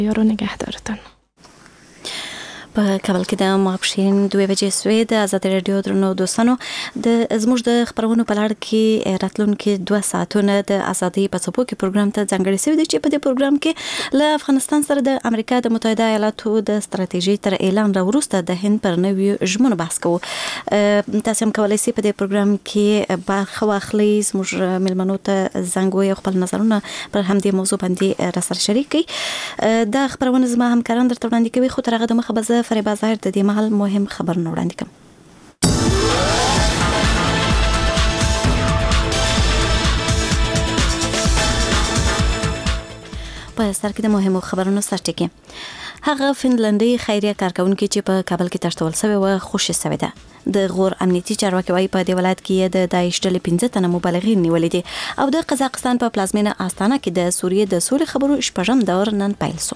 یارو نگهدارتان. په کابل کې د ماپښین 2 بجې سوې د آزاد رادیو درنو دوستانو د زموږ د خبرونو په لړ کې راتلونکي 2 ساعتونه د ازادي په څپو کې پروګرام ته ځانګړی شوی دی چې په دې پروګرام کې له افغانستان سره د امریکا د متحده ایالاتو د ستراتیژي تر اعلان وروسته د هند پر نویو ژمنو بحث کوو. تاسو هم کولای شئ په دې پروګرام کې برخه واخلئ، زموږ ملمنو ته زنګ ووهئ، خپل نظرونه پر همدې موضوع باندې راسره شریک کړئ. دا خبرونه زما همکاران درته وړاندې کوي، خو تر هغه دمخه به فریبا ظاهر د دې مهال مهم خبرونه وړاندې کوم. په سر کې د مهمو خبرونو سرټکی هغه فنلندي خیریه کارکونکو چې په کابل کې تشتول شوی و خوشی شوی ده. د غور امنیتي چارواکي وايي په دې ولایت کې د داعش ډلې 15 تنه مبلغین نیولې دي او د قزاقستان په پلازمینه آستانه کې د سوریې د سولې خبرو شپږم دور نن پیل شو.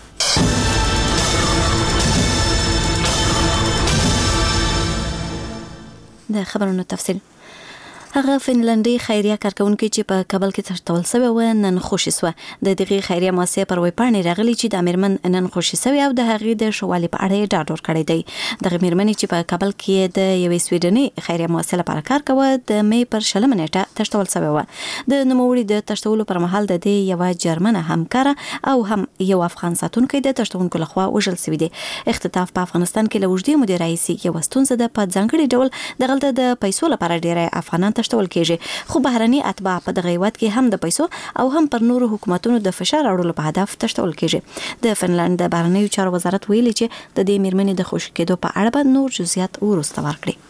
د خبرونو تفصیل هغه فنلندي خیریه کارکونکو چې په کابل کې تشتول شوی و نن خوشی شو. د دغه خیریه مؤسسه پر وی پاڼې راغلي چې د امرمن نن خوشی شوی او د هغې د شوالي په اړه ډاډ ورکړی دی. د امرمن چې په کابل کې د یوې سویډني خیریه مؤسسه لپاره کار کوي د می پر 20 نیټه تشتول شوی و. د نوموړي د تشتولو پر مهال د دې یو جرمنه همکار او هم یو افغان ساتونکو د تشتونکو لخوا وژل شوی دی. اختطاف په افغانستان کې له وجدي مدیر رئیس یو ستونزه ده. په ځانګړي ډول دغلته د پیسو لپاره ډیری افغانان تشتول کېږي، خو بهرني اتباع په دغه هیواد کې هم د پیسو او هم پر نورو حکومتونو د فشار اړولو په هدف تشتول کېږي. د فنلند د بهرنیو چارو وزارت ویلي چې د دې میرمنې د خوشي کېدو په اړه به نور جزئیات وروسته ورکړي.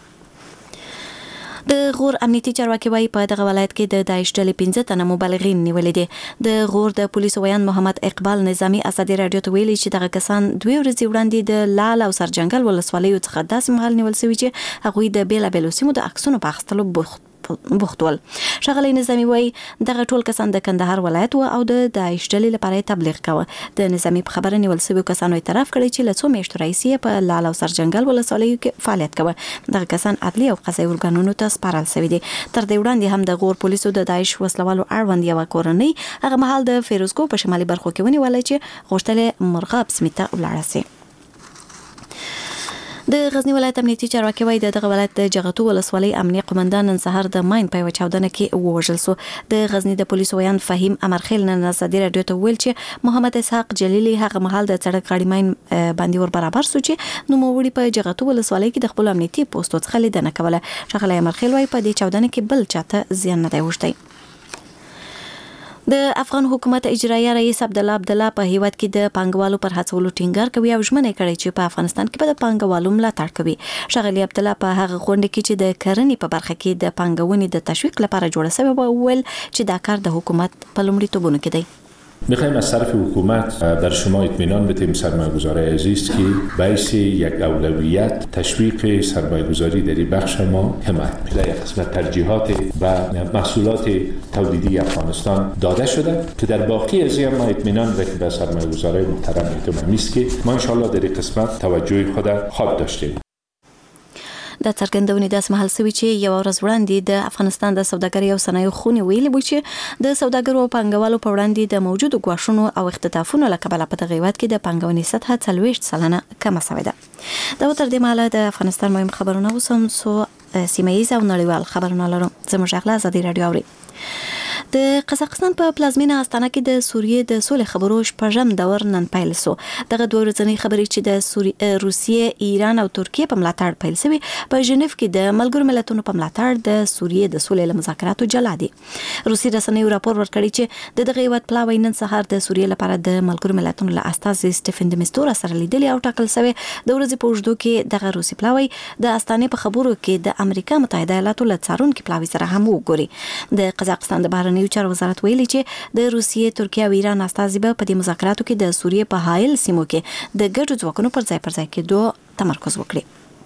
د غور امنیتي چارواکي وايي په دغه ولایت کې د داعش ډلې 15 تنه مبلغین نیولې دي. د غور د پولیسو ویان محمد اقبال نظامی ازادي رادیو ته ویلي چې دغه کسان 2 ورځې وړاندې د لال او سرجنګل ولسوالیو څخه داسې مهال نیول شوي چې هغوی د بیلابیلو سیمو د عکسونو په اخیستلو بوختول. ښاغلی نظامی وايي دغه ټول کسان د کندهار ولایت او د داعش ډلې لپاره تبلیغ کاوه. د نظامی په خبره نیول شوی کسانو اعتراف کړی چې له څو میاشتو راهیسې په لال او سرجنګل ولسوالیو کې فعالیت کوي. دغه کسان عدلي او قضایي ارګانونو ته سپارل شوي دي. تر دې وړاندې هم د غور پولیسو د داعش وسلوالو اړوند یو کورنۍ هغه مهال د فیروزکو په شمالي برخو کې ونیول چې غوښتل مرغاب سیمې ته ولاړ شي. د غزنی ولایت امنیتي چارواکي وايي دغه ولایت د جغتو ولسوالۍ امنیه قومندان نن سهار د ماین په یوه چاودنه کې ووژل شو. د غزنی د پولیسو ویان فهیم امرخیل نن ازادي رادیو ته ویل چې محمد اسحاق جلیلی هغه مهال د سړک غاړې ماین باندې ور برابر شو چې نوموړي په جغتو ولسوالۍ کې د خپل امنیتي پوسټو څخه لیدنه کوله. ښاغلی امرخیل وايي په دې چاودنه کې بل چاته زیان نه دی وشتی. د افغان حکومت اجرایه رئیس عبدالله په هیواد کې د پانګوالو پر هڅولو ټینګار کوي او ژمنه کړې چې په افغانستان کې به د پانګوالو ملاتړ کوي. ښاغلی عبدالله په هغه غونډه کې چې د کرنې په برخه کې د پانګونې د تشویق لپاره جوړه شوې و ویل چې دا کار د حکومت په لومړیتوبونو کې دی. میخوایم از طرف حکومت در شما اطمینان بدیم سرمایه‌گذارای عزیز که بحث یک اولویت تشویق سرمایه‌گذاری در این بخش ما حمایت می‌کنیم. یک قسمت ترجیحات و محصولات تولیدی افغانستان داده شده که در باقی از ما اطمینان بدیم به سرمایه‌گذارای محترم اعتماد است که ما ان شاء الله در این قسمت توجه خود خواهد داشتیم. د څرګندونې داس محل سوي چې یو ورځ وړاندې د افغانستان د سوداګرۍ او صنایعو خونې ویلي و چې د سوداګرو او پانګوالو په وړاندې د موجودو ګواښونو او اختطافونو له کبله په دغه هیواد کې د پانګونې سطحه 40% کمه شوې ده. دا تر دې مهاله د افغانستان مهم خبرونه اوس هم څو سیمه ییز او نړیوال خبرونه لرو. زموږ اغلا ازادي رادیو اوري. د قزاقستان په پلازمینه آستانه کې د سوریې د سولې خبرو شپږم دور نن پیل شو. دغه دوه ورځنۍ خبرې چې د روسیې، ایران او ترکیې په ملاتړ پیل شوي په ژنیف کې د ملګرو ملتونو په ملاتړ د سوریې د سولې له مذاکراتو جلا دي. روسي رسنیو راپور ورکړی چې دغه هیواد پلاوی نن سهار د سوریې لپاره د ملګرو ملتونو له استازي سټیفن د مستور سره لیدلی او ټاکل شوی. د ورځې په اوږدو کې دغه روسي پلاوی د استانې په خبرو کې د امریکا متحده ایالاتو له څارونکي پلاوی سره هم وګوري. د قزاقستان د بهرنیو چارو وزارت ویلي چې د روسیې، ترکیه او ایران استازي به په دې مذاکراتو کې د سوریې په حایل سیمو کې د ګډو ځواکونو پر ځای کېدو تمرکز وکړي.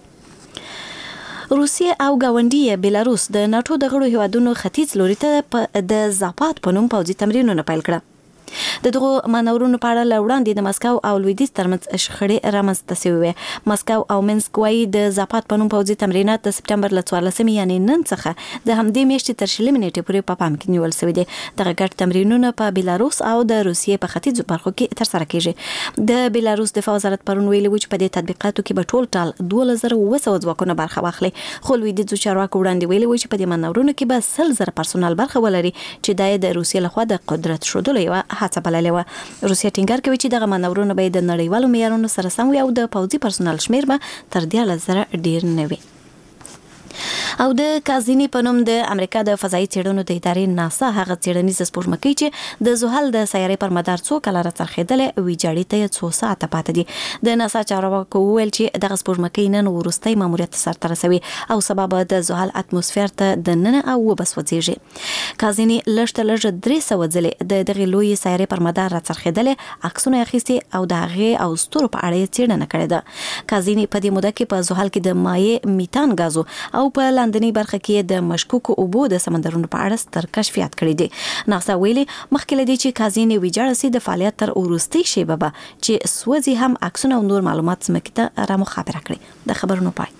روسیې او ګاونډي بیلاروس د ناتو د غړو هیوادونو ختیځ لوري ته د زاپات په نوم پوځي تمرینونه پیل کړل. د دغه مانورونو په اړه لوړاندې د مسکو او لویدیځ ترمنځ شخړې رامنځته شوې. مسکو او منسک وايي د زاپات په نوم پوځي تمرینات د سپټمبر ل 14 یعنی نن څخه د همدې میاشتې تر شلمې نیټې پورې په پام کې نیول شوی دي. دغه ګډ تمرینونه په بیلاروس او د روسیې په ختیځو برخو کې ترسره کیږي. د بیلاروس دفاع وزارت پرون ویلي و چې په دې تطبیقاتو کې به ټول ټال 12900 ځواکونه برخه واخلي. خو لویدیځو چارواکو وړاندې ویلي و چې په دې مانورونو کې به 100,000 پرسونل برخه ولري چې د روسیې لخوا د قدرت شودلو یو هڅه بللې و. روسیه ټینګار کوي چې دغه مانورونه به د نړیوالو معیارونو سره سم وي او د پوځي پرسونل شمیر به تر 13,000 ډیر نه وي. او د کازینی په نوم د امریکا د فضایي څېړنو د ادارې ناسا هغه څېړنیزه سپوږمکۍ چې د زحل د سیارې پر مدار څو کاله راڅرخېدلې ویجاړې ته 2 ساعته پاتې دي. د ناسا چارواکو وویل چې دغه سپوږمکۍ نن وروستۍ ماموریت سرته رسوي او سبا به د زحل اتموسفیر ته د ننه او وبس وځيږي. کازینی لږ 300 ځلې د دغه لوی سیارې پر مدار راڅرخېدلې عکسونه اخیستي او د هغه او ستورو په اړه څېړنه کړې ده. کازینی په دې موده کې په زحل کې د مایع میتان غازو او په لاندنی برخه کې د مشکوکو اوبو د سمندرونو په اړه ستر کشفیات کړي دي. ناسا ویلي مخکې لدی چې کازینی ویجاړه سي د فعالیت تر وروستي شیبه به چې سوځي هم عکسونه او نور معلومات سمکې ته را مخابره کړي. د خبرونو پای.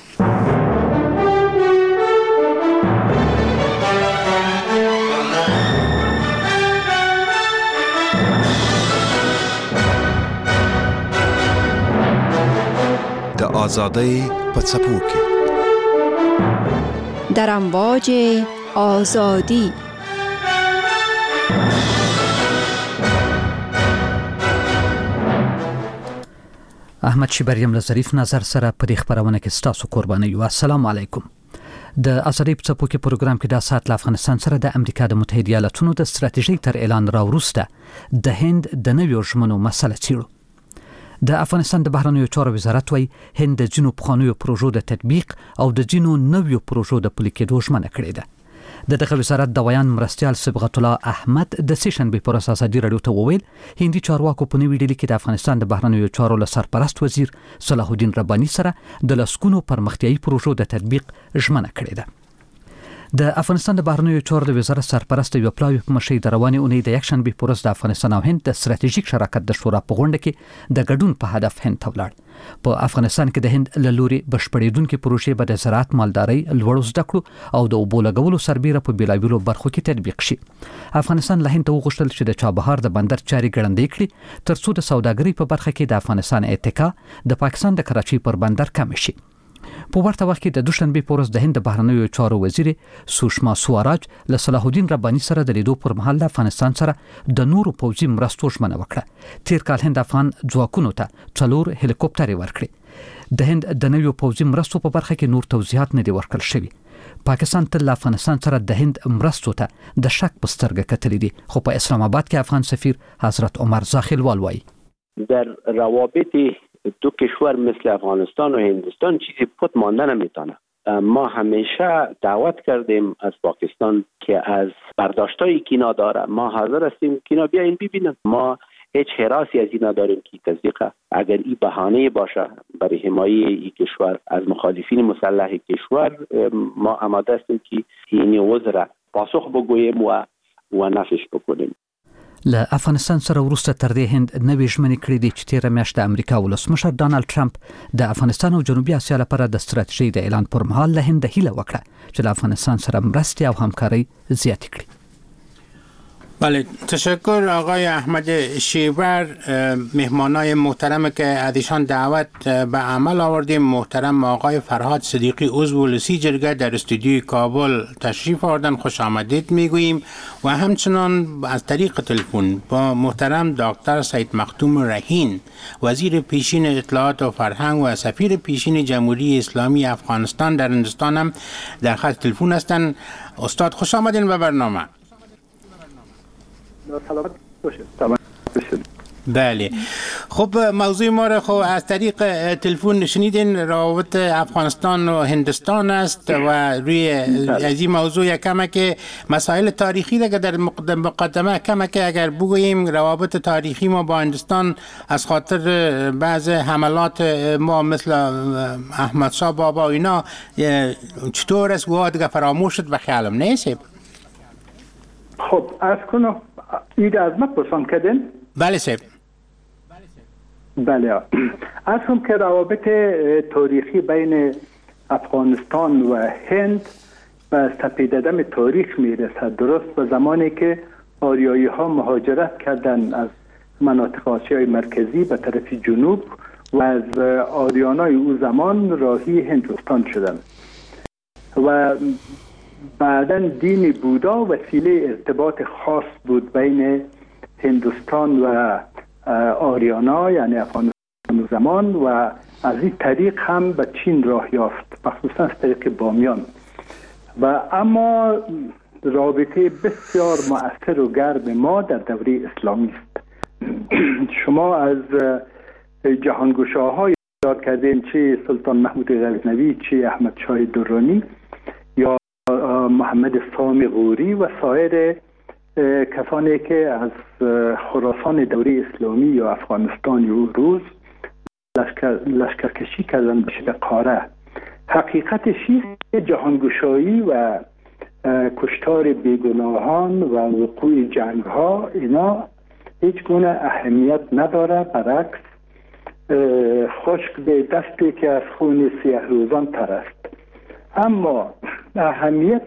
د آزادۍ په څپو کې در امواج آزادی. احمد شیبریم له ظریف نظر سره په دې خبرونه کې ستاسو قرباني یو. السلام علیکم. د آزادۍ په څپو کې پروګرام کې د سات له افغانستان سره د امریکا د متحده ایالاتونو د ستراتیژۍ تر اعلان راوروسته د هند د نویو ژمنو مسله څیړو. د افغانستان د بهرنیو چارو وزارت وايي هند د جنوب پخوانیو پروژو د تطبیق او د جنو نویو پروژو د پلي کېدو ژمنه کړې ده. د دغه وزارت د ویان مرستیال صبغت الله احمد د سیشنبې پر اساس ازادي رادیو ته وویل هندي چارواکو په نوې ډیلي کې د افغانستان د بهرنیو چارو له سرپرست وزیر صلاح الدین رباني سره د لسکونو پرمختیایي پروژو د تطبیق ژمنه کړې ده. د افغانستان د بهرنیو چارو د وزارت سرپرست یو پلاوی په مشرۍ د روانې اونۍ د یکشنبې په ورځ د افغانستان او هند د ستراتیژیک شراکت د شورا په غونډه کې د ګډون په هدف هند ته ولاړ. په افغانستان کې د هند له لوري بشپړېدونکې پروژې به د زراعت، مالدارۍ، لوړو زده کړو او د اوبو لګولو سربیره په بیلابیلو برخو کې تطبیق شي. افغانستان له هند ته وغوښتل چې د چابهار د بندر چارې ګړندۍ کړي ترڅو د سوداګرۍ په برخه کې د افغانستان اتکا د پاکستان د کراچۍ پر بندر کم شي. په ورته وخت کې د دوشنبه په ورځ د هند بهرنیو چارو وزیر سوشما سواراج له صلاح الدین رباني سره د لیدو پر مهال د افغانستان سره د نورو پوځي مرستو ژمنه وکړه. تیر کال هند افغان ځواکونو ته 4 هلیکوپټرې ورکړي. د هند د نویو پوځي مرستو په برخه کې نور توضیحات نه دي ورکړل شوي. پاکستان تل افغانستان سره د هند مرستو ته د شک په سترګه کتلې دي، خو په اسلام آباد کې افغان سفیر حضرت عمر زاخیلوال وایي در روابط دو کشور مثل افغانستان و هندوستان چیزی پت مانده نمیتونه. ما همیشه دعوت کردیم از پاکستان که از برداشتایی که اینا داره ما حاضر هستیم که اینا بیاین ببینن. ما هیچ حراسی از اینا داریم که تزریق اگر این بهانه باشه برای حمایت این کشور از مخالفین مسلح کشور ما آماده هستیم که این عذر پاسخ بگوییم و نفش بکنیم. له افغانستان سره وروسته تر دې هند نوې ژمنې کړې دي چې تېره میاشت د امریکا ولسمشر ډانلډ ټرمپ د افغانستان او جنوبي اسیا لپاره د ستراتیژۍ د اعلان پر مهال له هند هیله وکړه چې له افغانستان سره مرستې او همکارۍ زیاتې کړي. بله، تشکر آقای احمد شیبر. مهمانای محترم که از ایشان دعوت به عمل آوردیم، محترم آقای فرهاد صدیقی عضو لسی جرگه در استودیوی کابل تشریف آوردن، خوش آمدید میگوییم و همچنان از طریق تلفن با محترم دکتر سید مختوم رهین وزیر پیشین اطلاعات و فرهنگ و سفیر پیشین جمهوری اسلامی افغانستان در هندوستان هم در خط تلفن هستند. استاد خوش آمدین به برنامه. بله، خب موضوع ما را خب از طریق تلفن شنیدین، روابط افغانستان و هندوستان است و روی از این موضوع یکم که مسائل تاریخی دیگه در مقدمه کم که اگر بگوییم روابط تاریخی ما با هندوستان از خاطر بعض حملات ما مثل احمد شاه بابا و اینا چطور است و دیگه فراموش شد به خیالم نیست. خب از کنم اید از ما پرسان کردن؟ بله سیب. بله. اصلا که روابط تاریخی بین افغانستان و هند به سپیددم تاریخ میرسد، درست به زمانی که آریایی ها مهاجرت کردن از مناطق آسیای مرکزی به طرف جنوب و از آریانای او زمان راهی هندوستان شدند و بعداً دین بودا وسیله ارتباط خاص بود بین هندوستان و آریانا یعنی افغانستان او زمان و از این طریق هم به چین راه یافت، مخصوصا از طریق بامیان. و اما رابطه بسیار مؤثر و گرم ما در دوره اسلامی است. شما از جهانگشاهای یاد کردین، چه سلطان محمود غزنوی، چه احمد شاه درانی یا محمد سامی غوری و سایر کسانی که از خراسان دوره اسلامی یا افغانستان یا روز لشکرکشی کردن به شکل قاره. حقیقتش است جهانگشایی و کشتار بیگناهان و وقوع جنگ ها اینا هیچ گونه اهمیت نداره، برعکس خشک به دستی که از خون سیاه روزان تر است. اما اهمیت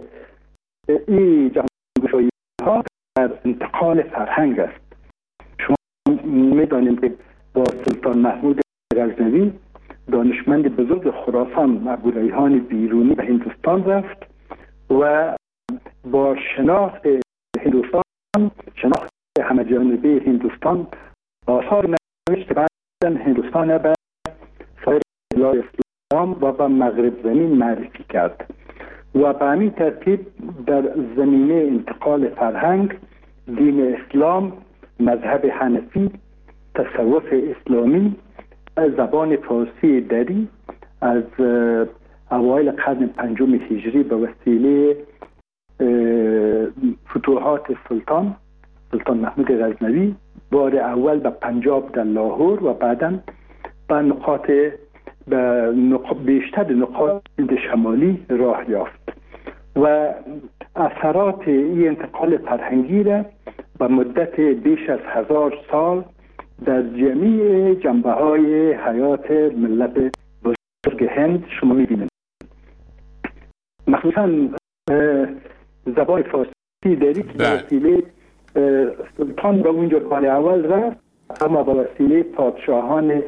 این جهانگشایی ها در انتقال فرهنگ است. شما میدانیم که با سلطان محمود غزنوی دانشمند بزرگ خراسان ابوریحان بیرونی به هندوستان رفت و با شناخت هندوستان، شناخت همه جانبه هندوستان، آثار نوشت که بعداً هندوستان به سایر بلاد اسلام و به مغرب زمین معرفی کرد و به همین ترتیب در زمینه انتقال فرهنگ دین اسلام، مذهب حنفی، تصوف اسلامی، زبان فارسی دری از اوایل قرن پنجم هجری به وسیله فتوحات سلطان محمود غزنوی بار اول به پنجاب در لاهور و بعداً به بیشتر نقاط شمالی راه یافت و اثرات این انتقال فرهنگی را به مدت بیش از 1000 سال در جمیع جنبه‌های حیات ملت بزرگ هند شما می‌بینید. مخصوصاً زبان فارسی داری که به وسیله سلطان به اونجا بار اول رفت، اما به وسیله پادشاهان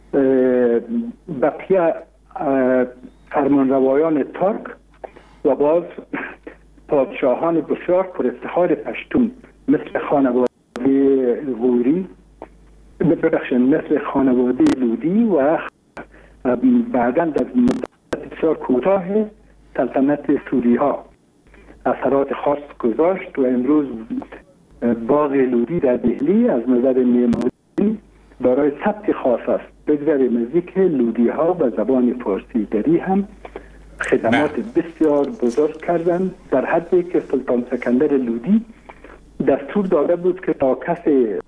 بقیه فرمانروایان ترک و باز پادشاهان بسیار پر افتخار پشتون مثل خانواده غوری، مثل خانواده لودی و بعداً در مدت بسیار کوتاه سلطنت سوری ها اثرات خاص گذاشت و امروز باغ لودی در دهلی از نظر معماری دارای ثبت خاص است. بگذاریم از اینکه لودی ها به زبان فارسی دری هم خدمات بسیار بزرگ کردند، در حدی که سلطان سکندر لودی دستور داده بود که تا کس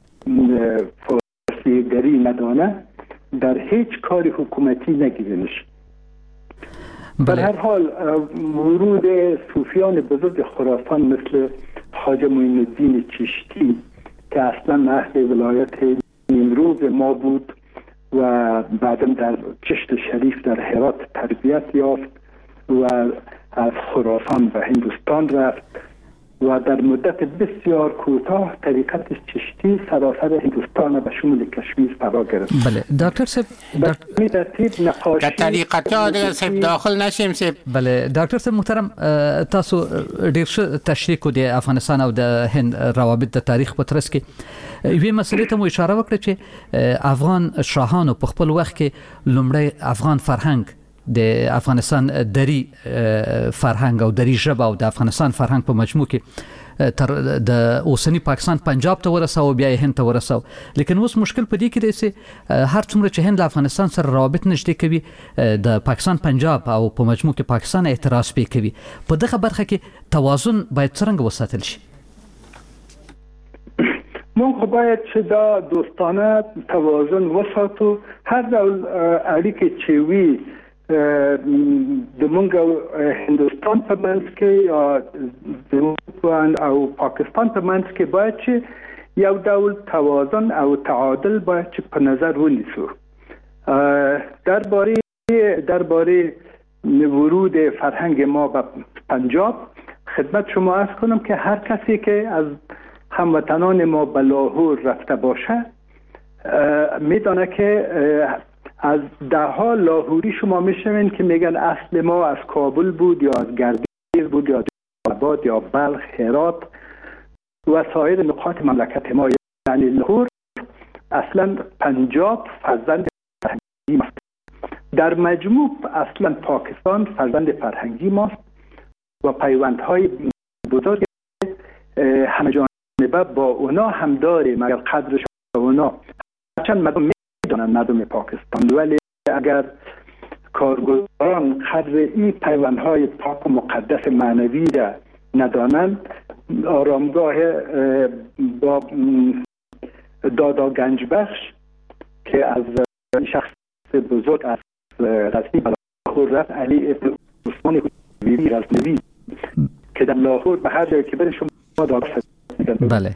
فارسی دری ندانه در هیچ کار حکومتی نگیرنش. در هر حال ورود صوفیان بزرگ خراسان مثل خواجه معین الدین چشتی که اصلا اهل ولایت نیمروز ما بود و بعدا در چشت شریف در هرات تربیت یافت و از خراسان به هندوستان رفت و در مدت بسیار کوتاه طریقت چشتی سراسر هندوستان به شمول کشمیر فرا گرفت. بله دکتر صاحب در طریقت ها دیگر صاحب داخل نشیم صاحب. بله دکتر صاحب محترم، تاسو ډیر تشریح کو د افغانستان او د هند روابط د تاریخ په ترڅ کې یوې مسلې ته مو اشاره وکړه چې افغان شاهانو په خپل وخت کې لومړی افغان فرهنګ د افغانستان دری فرهنګ او دری ژبه او د افغانستان فرهنګ په مجموع کې تر د اوسنی پاکستان پنجاب ته ورساو، بیا هند ته ورساو. لیکن اوس مشکل په دې کې دی چې هر څومره چې هند له افغانستان سره روابط نږدې کوي، د پاکستان پنجاب او په مجموع کې پاکستان اعتراض پې کوي. په دغه برخه کې توازن باید څرنګه وساتل شي؟ ما خب باید چه دا دوستانه توازن وساتو، هر دول اړیکې چې وي زمونږ هندوستان په منځ کې یا زمونږ او پاکستان په منځ کې باید چې یو ډول توازن او تعادل باید چې په نظر ونیسو. درباره ورود فرهنگ ما به پنجاب خدمت شما عرض کنم که هر کسی که از هموطنان ما به لاهور رفته باشه میدانه که از دهها لاهوری شما میشنوین که میگن اصل ما از کابل بود یا از گردیز بود یا آباد یا بلخ، هرات و سایر نقاط مملکت ما. یعنی لاهور اصلا پنجاب فرزند فرهنگی ماست. در مجموع اصلا پاکستان فرزند فرهنگی ماست و پیوندهای بزرگ همه جانبه با اونا هم داریم. مگر قدرش اونا چند مردم میدونن مردم پاکستان، ولی اگر کارگزاران قدر این پیوندهای پاک و مقدس معنوی را ندانند، آرامگاه با دادا گنجبخش که از شخص بزرگ از غزنی به لاهور رفت، علی ابن عثمان غزنوی که در لاهور به هر جایی که بره شما دادا. بله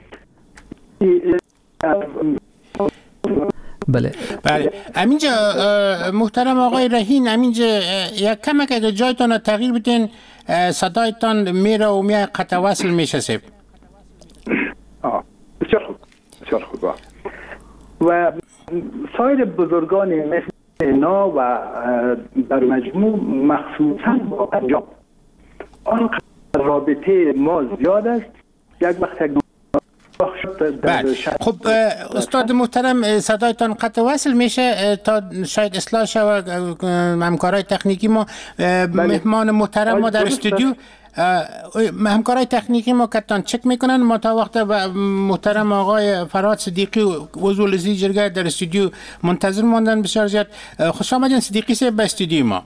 بله بله. همینجا محترم آقای رهین، همینجا یک کمک اگه جایتان تغییر بدین صدایتان میره و میای قطع وصل میشه سیب. بسیار خوب، بسیار خوب. و سایر بزرگان مثل اینا و در مجموع مخصوصا با پنجاب آن رابطه ما زیاد است. یک وقت یک بله. خب استاد محترم صدایتان قطع وصل میشه تا شاید اصلاح شود. همکارای تکنیکی ما مهمان محترم ما در استودیو، همکارای تکنیکی ما کتان چک میکنن. ما تا وقت محترم آقای فرهاد صدیقی عضو لزی جرگه در استودیو منتظر ماندن. بسیار زیاد خوش آمدین صدیقی صاحب به استودیو ما.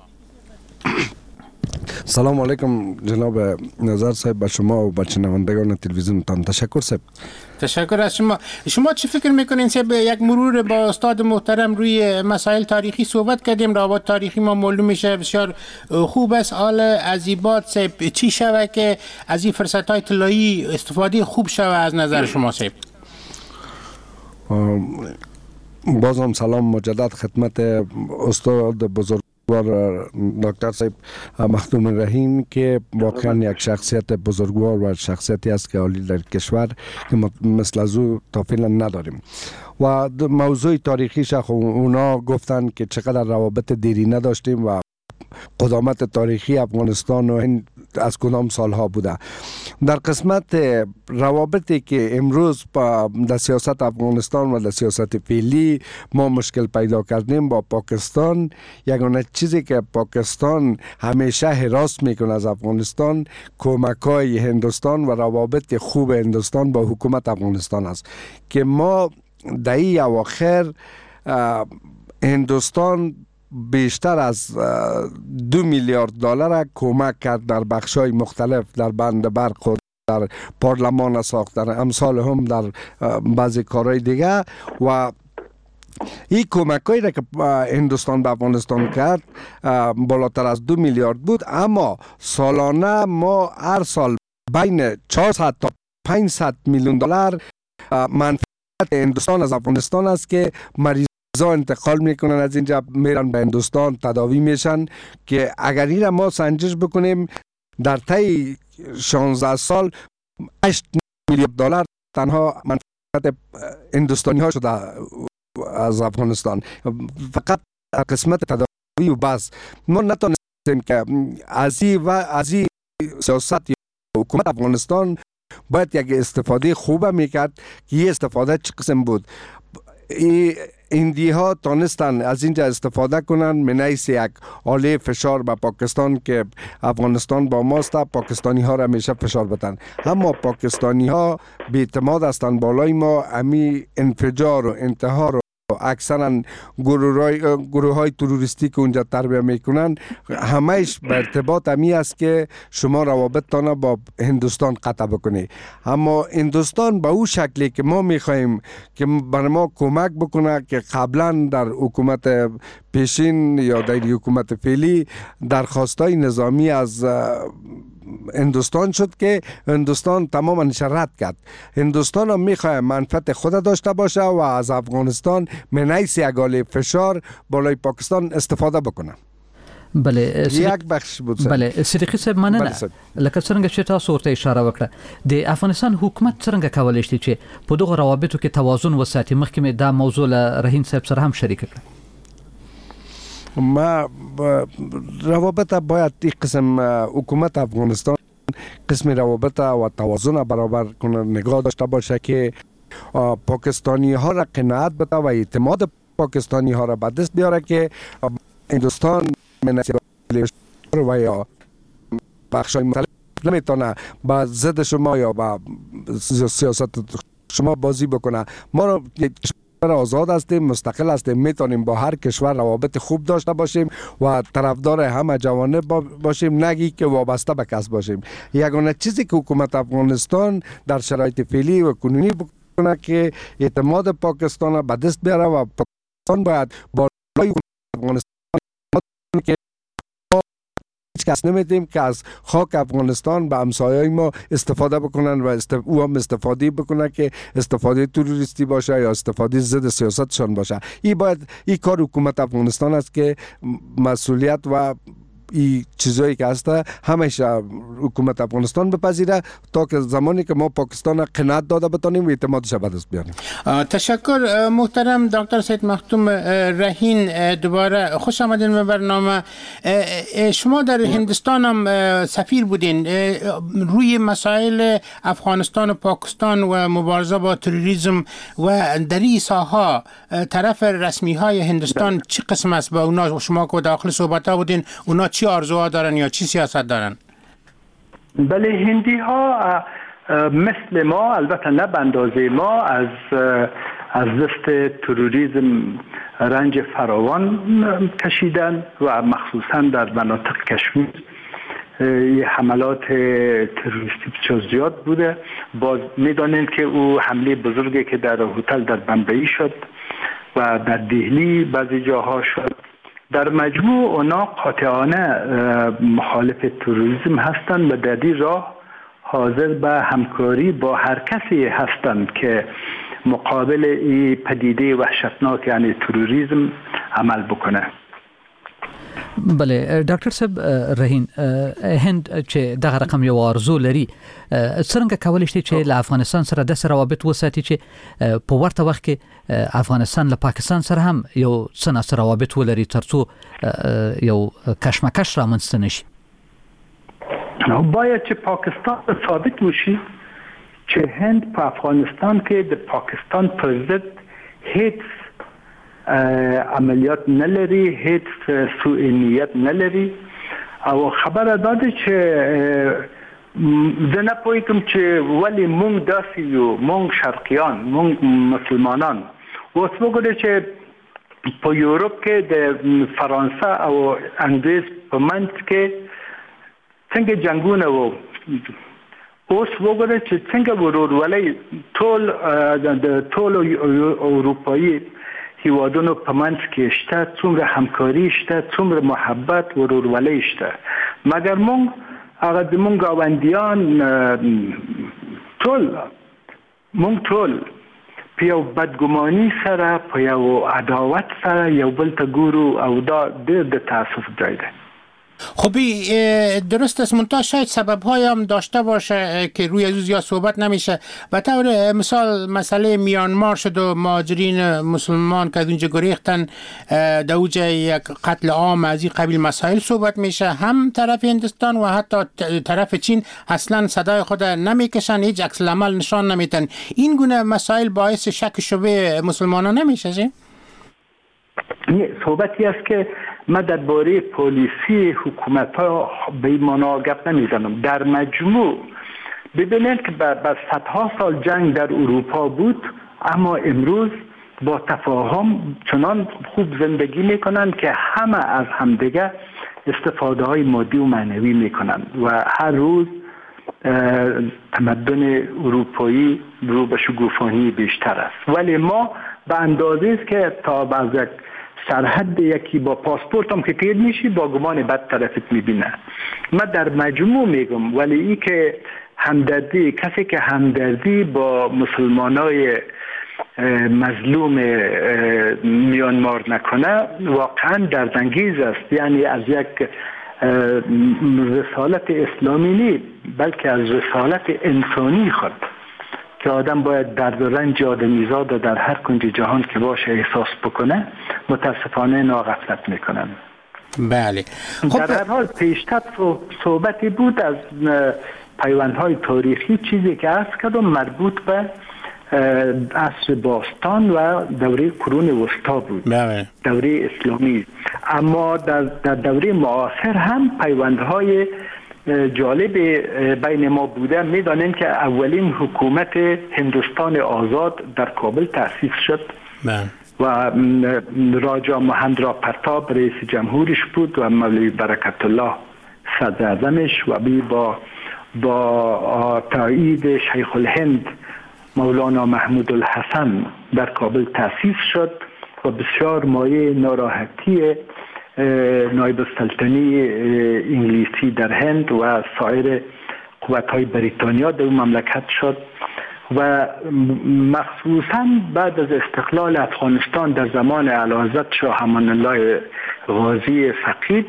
سلام علیکم جناب نظر صاحب، به شما و به شنوندگان تلویزیون تان تشکر صاحب. تشکر از شما. شما چی فکر میکنین صاحب؟ یک مرور با استاد محترم روی مسائل تاریخی صحبت کردیم. روابط تاریخی ما معلوم میشه بسیار خوب است. حال از این بعد صاحب چی شوه که از این فرصت های طلایی استفاده خوب شوه از نظر شما صاحب؟ بازم سلام مجدد خدمت استاد بزرگ دکتر صاحب مخدوم رهین که واقعا یک شخصیت بزرگوار و شخصیتی است که عالی در کشور که مثل از او تا فعلا نداریم. و موضوع تاریخیش اونا گفتن که چقدر روابط دیرینه داشتیم و قدامت تاریخی افغانستان و این از کدام سالها بوده. در قسمت روابطی که امروز در سیاست افغانستان و در سیاست فعلی ما مشکل پیدا کردیم با پاکستان، یگانه چیزی که پاکستان همیشه حراس میکنه از افغانستان کمک‌های هندوستان و روابط خوب هندوستان با حکومت افغانستان است که ما در این اواخر هندوستان بیشتر از 2 میلیارد دلار کمک کرد در بخش‌های مختلف، در بند برق و در پارلمان ساخت، در امثال هم در بعضی کارهای دیگه. و این کمک‌هایی را که هندوستان به افغانستان کرد بالاتر از 2 میلیارد بود، اما سالانه ما هر سال بین 400 تا 500 میلیون دلار منفعت هندوستان از افغانستان است که مریض انتقال میکنن، از اینجا میرن به هندوستان تداوی میشن، که اگر این ما سنجش بکنیم در طی 16 سال 8 میلیارد دلار تنها منفعت هندوستانی ها شده از افغانستان فقط در قسمت تداوی و بس. ما نتونستیم که از این سیاست حکومت افغانستان باید یک استفاده خوبه میکرد که این استفاده چه قسم بود. ایندی ها تانستن از اینجا استفاده کنن منیس یک آله فشار به پاکستان که افغانستان با ماست، پاکستانی ها را همیشه فشار بدن. اما پاکستانی ها بی‌اعتماد هستند بالای ما، امی انفجار و انتحار و اکثرا گروه های تروریستی که اونجا تربیه میکنن همهش به ارتباط امی است که شما روابطتان با هندوستان قطع بکنی. اما هندوستان به او شکلی که ما میخوایم که بر ما کمک بکنه که قبلا در حکومت پیشین یا در حکومت فعلی درخواستای نظامی از هندوستان شد که هندوستان تماما رد کرد. هندوستان هم میخواه منفعت خود داشته باشه و از افغانستان من حیث یک آله فشار بالای پاکستان استفاده بکنه. بله یک بخش بود. بله صدیقی صاحب مننه. لکه څنګه چې تاسو ورته اشاره وکړه د افغانستان حکومت څنګه کولای شي چې په دغه روابطو کې توازن وساتي؟ مخکې دا موضوع له رهین صاحب سره هم شریک کړه. ما روابط باید این قسم حکومت افغانستان قسم روابط و توازن برابر کنه، نگاه داشته باشه که پاکستانی ها را قناعت بده و اعتماد پاکستانی ها را به دست بیاره که هندوستان و یا بخشای مختلف نمیتونه با ضد شما یا با سیاست شما بازی بکنه. ما را آزاد هستیم، مستقل هستیم، میتونیم با هر کشور روابط خوب داشته باشیم و طرفدار همه جوانب باشیم، نگی که وابسته به کس باشیم. یگانه چیزی که حکومت افغانستان در شرایط فعلی و کنونی بکنه که اعتماد پاکستان به دست بیاره و پاکستان باید بالای افغانستان که هیچ کس نمیدیم که از خاک افغانستان به همسایه‌های ما استفاده بکنن و او هم استفاده بکنه که استفاده تروریستی باشه یا استفاده ضد سیاستشان باشه. این کار حکومت افغانستان است که مسئولیت و این چیزایی که هسته همیشه حکومت افغانستان بپذیره تا که زمانی که ما پاکستان قناعت داده بتانیم و اعتمادش به دست بیاریم. تشکر محترم دکتر سید مختوم رهین، دوباره خوش آمدین به برنامه. شما در هندوستان هم سفیر بودین، روی مسائل افغانستان و پاکستان و مبارزه با تروریسم و در این ساحه طرف رسمی های هندوستان چی قسم است؟ با اونا شما که داخل صحبت ها بودین، اونا چی آرزوها دارن یا چی سیاست دارن؟ بله، هندی ها مثل ما، البته نه به اندازه ما، از دست تروریسم رنج فراوان کشیدن و مخصوصا در مناطق کشمیر حملات تروریستی بسیار زیاد بوده. باز میدانید که او حمله بزرگی که در هتل در بمبئی شد و در دهلی بعضی جاها شد، در مجموع اونا قاطعانه مخالف تروریسم هستند و در این راه حاضر به همکاری با هر کسی هستند که مقابل این پدیده وحشتناک یعنی تروریسم عمل بکنه. بله ډاکټر صاحب رهین، هند چې دغه رقم یو آرزو لري، څنګه کولی شي چې له افغانستان سره داسې روابط وساتي چې په ورته وخت کې افغانستان له پاکستان سره هم یو څه ناڅه روابط ولري ترڅو یو کشمکش رامنځته نشي؟ باید چې پاکستان ثابت وشي چې هند په افغانستان کې د پاکستان پر ضد هیڅ عملیات نلري، هیڅ سوء نیت نلري. او خبره داده چې زه نه پوهیږم چې ولی مونږ داسې یو، مونږ شرقیان، مونږ مسلمانان. اوس وګورئ چې په یورپ کې د فرانسه او انګریز په منځ کې څنګه جنگونه وو، اوس وګورئ چې څنګه ورورولۍ ټول اروپایي هیوادونو په منځ کې شته، څومره همکاري شته، څومره محبت ورورولۍ شته. مګر مونږ هغه زمونږ ګاونډیان ټول په یو بدګماني سره، په یو عداوت سره یو بل ته ګورو او دا ډېر د تاسف ځای دی. خبی درست است، منتها شاید سبب های هم داشته باشه که روی از زیاد صحبت نمیشه. به طور مثال مسئله میانمار شد و مهاجرین مسلمان که از اونجا گریختن، در اوج یک قتل عام از این قبیل مسائل صحبت میشه. هم طرف هندوستان و حتی طرف چین اصلا صدای خود نمیکشن، هیچ عکس العمل نشان نمیدن. این گونه مسائل باعث شک شبه مسلمانان نمیشه؟ صحبتی است که من درباره پالیسی حکومت ها به این معنا گپ نمیزنم. در مجموع ببینید که بعد صدها سال جنگ در اروپا بود، اما امروز با تفاهم چنان خوب زندگی میکنن که همه از همدیگه استفاده های مادی و معنوی میکنن و هر روز تمدن اروپایی رو به شکوفایی بیشتر است. ولی ما به اندازه است که تا از یک سرحد یکی با پاسپورت هم که تیر میشی با گمان بد طرفت میبینه. من در مجموع میگم ولی ای که همدردی، کسی که همدردی با مسلمانای مظلوم میانمار نکنه واقعا دردانگیز است. یعنی از یک رسالت اسلامی نیست بلکه از رسالت انسانی خود که آدم باید درد و رنج آدمیزاد در هر کنج جهان که باشه احساس بکنه، متاسفانه ناغفلت میکنن. بله. در هر حال پیشتر صحبتی بود از پیوندهای تاریخی، چیزی که عرض کردم مربوط به عصر باستان و دوره قرون وسطا بود. بله. دوره اسلامی. اما در دوره معاصر هم پیوندهای جالب بین ما بوده. میدانیم که اولین حکومت هندوستان آزاد در کابل تأسیس شد. بله. و راجا مهندرا پرتاب رئیس جمهورش بود و مولوی برکت الله صدر اعظمش و با تایید شیخ الهند مولانا محمود الحسن در کابل تأسیس شد و بسیار مایه ناراحتی نایب السلطنه انگلیسی در هند و سایر قوت‌های بریتانیا در مملکت شد و مخصوصاً بعد از استقلال افغانستان در زمان اعلیحضرت شاه امان الله غازی فقید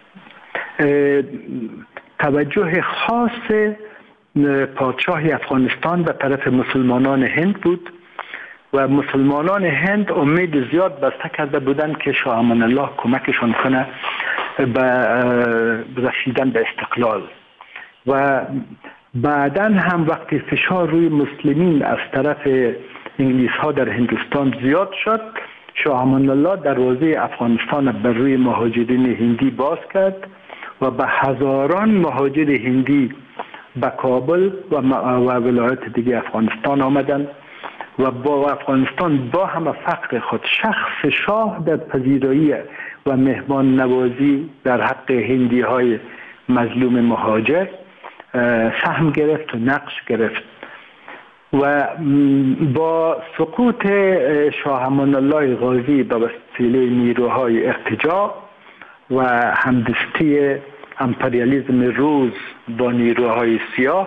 توجه خاص پادشاه افغانستان به طرف مسلمانان هند بود و مسلمانان هند امید زیاد بسته کرده بودند که شاه امان الله کمکشان کنه به رسیدن به استقلال. و بعداً هم وقتی فشار روی مسلمین از طرف انگلیس ها در هندوستان زیاد شد، شاه امان الله دروازه افغانستان بر روی مهاجرین هندی باز کرد و به هزاران مهاجر هندی به کابل و ولایات دیگه افغانستان آمدند و با افغانستان با همه فقر خود شخص شاه در پذیرایی و مهمان نوازی در حق هندی های مظلوم مهاجر سهم گرفت و نقش گرفت. و با سقوط شاه امان الله غازی به وسیله نیروهای ارتجاع و همدستی امپریالیسم روس با نیروهای سیاه،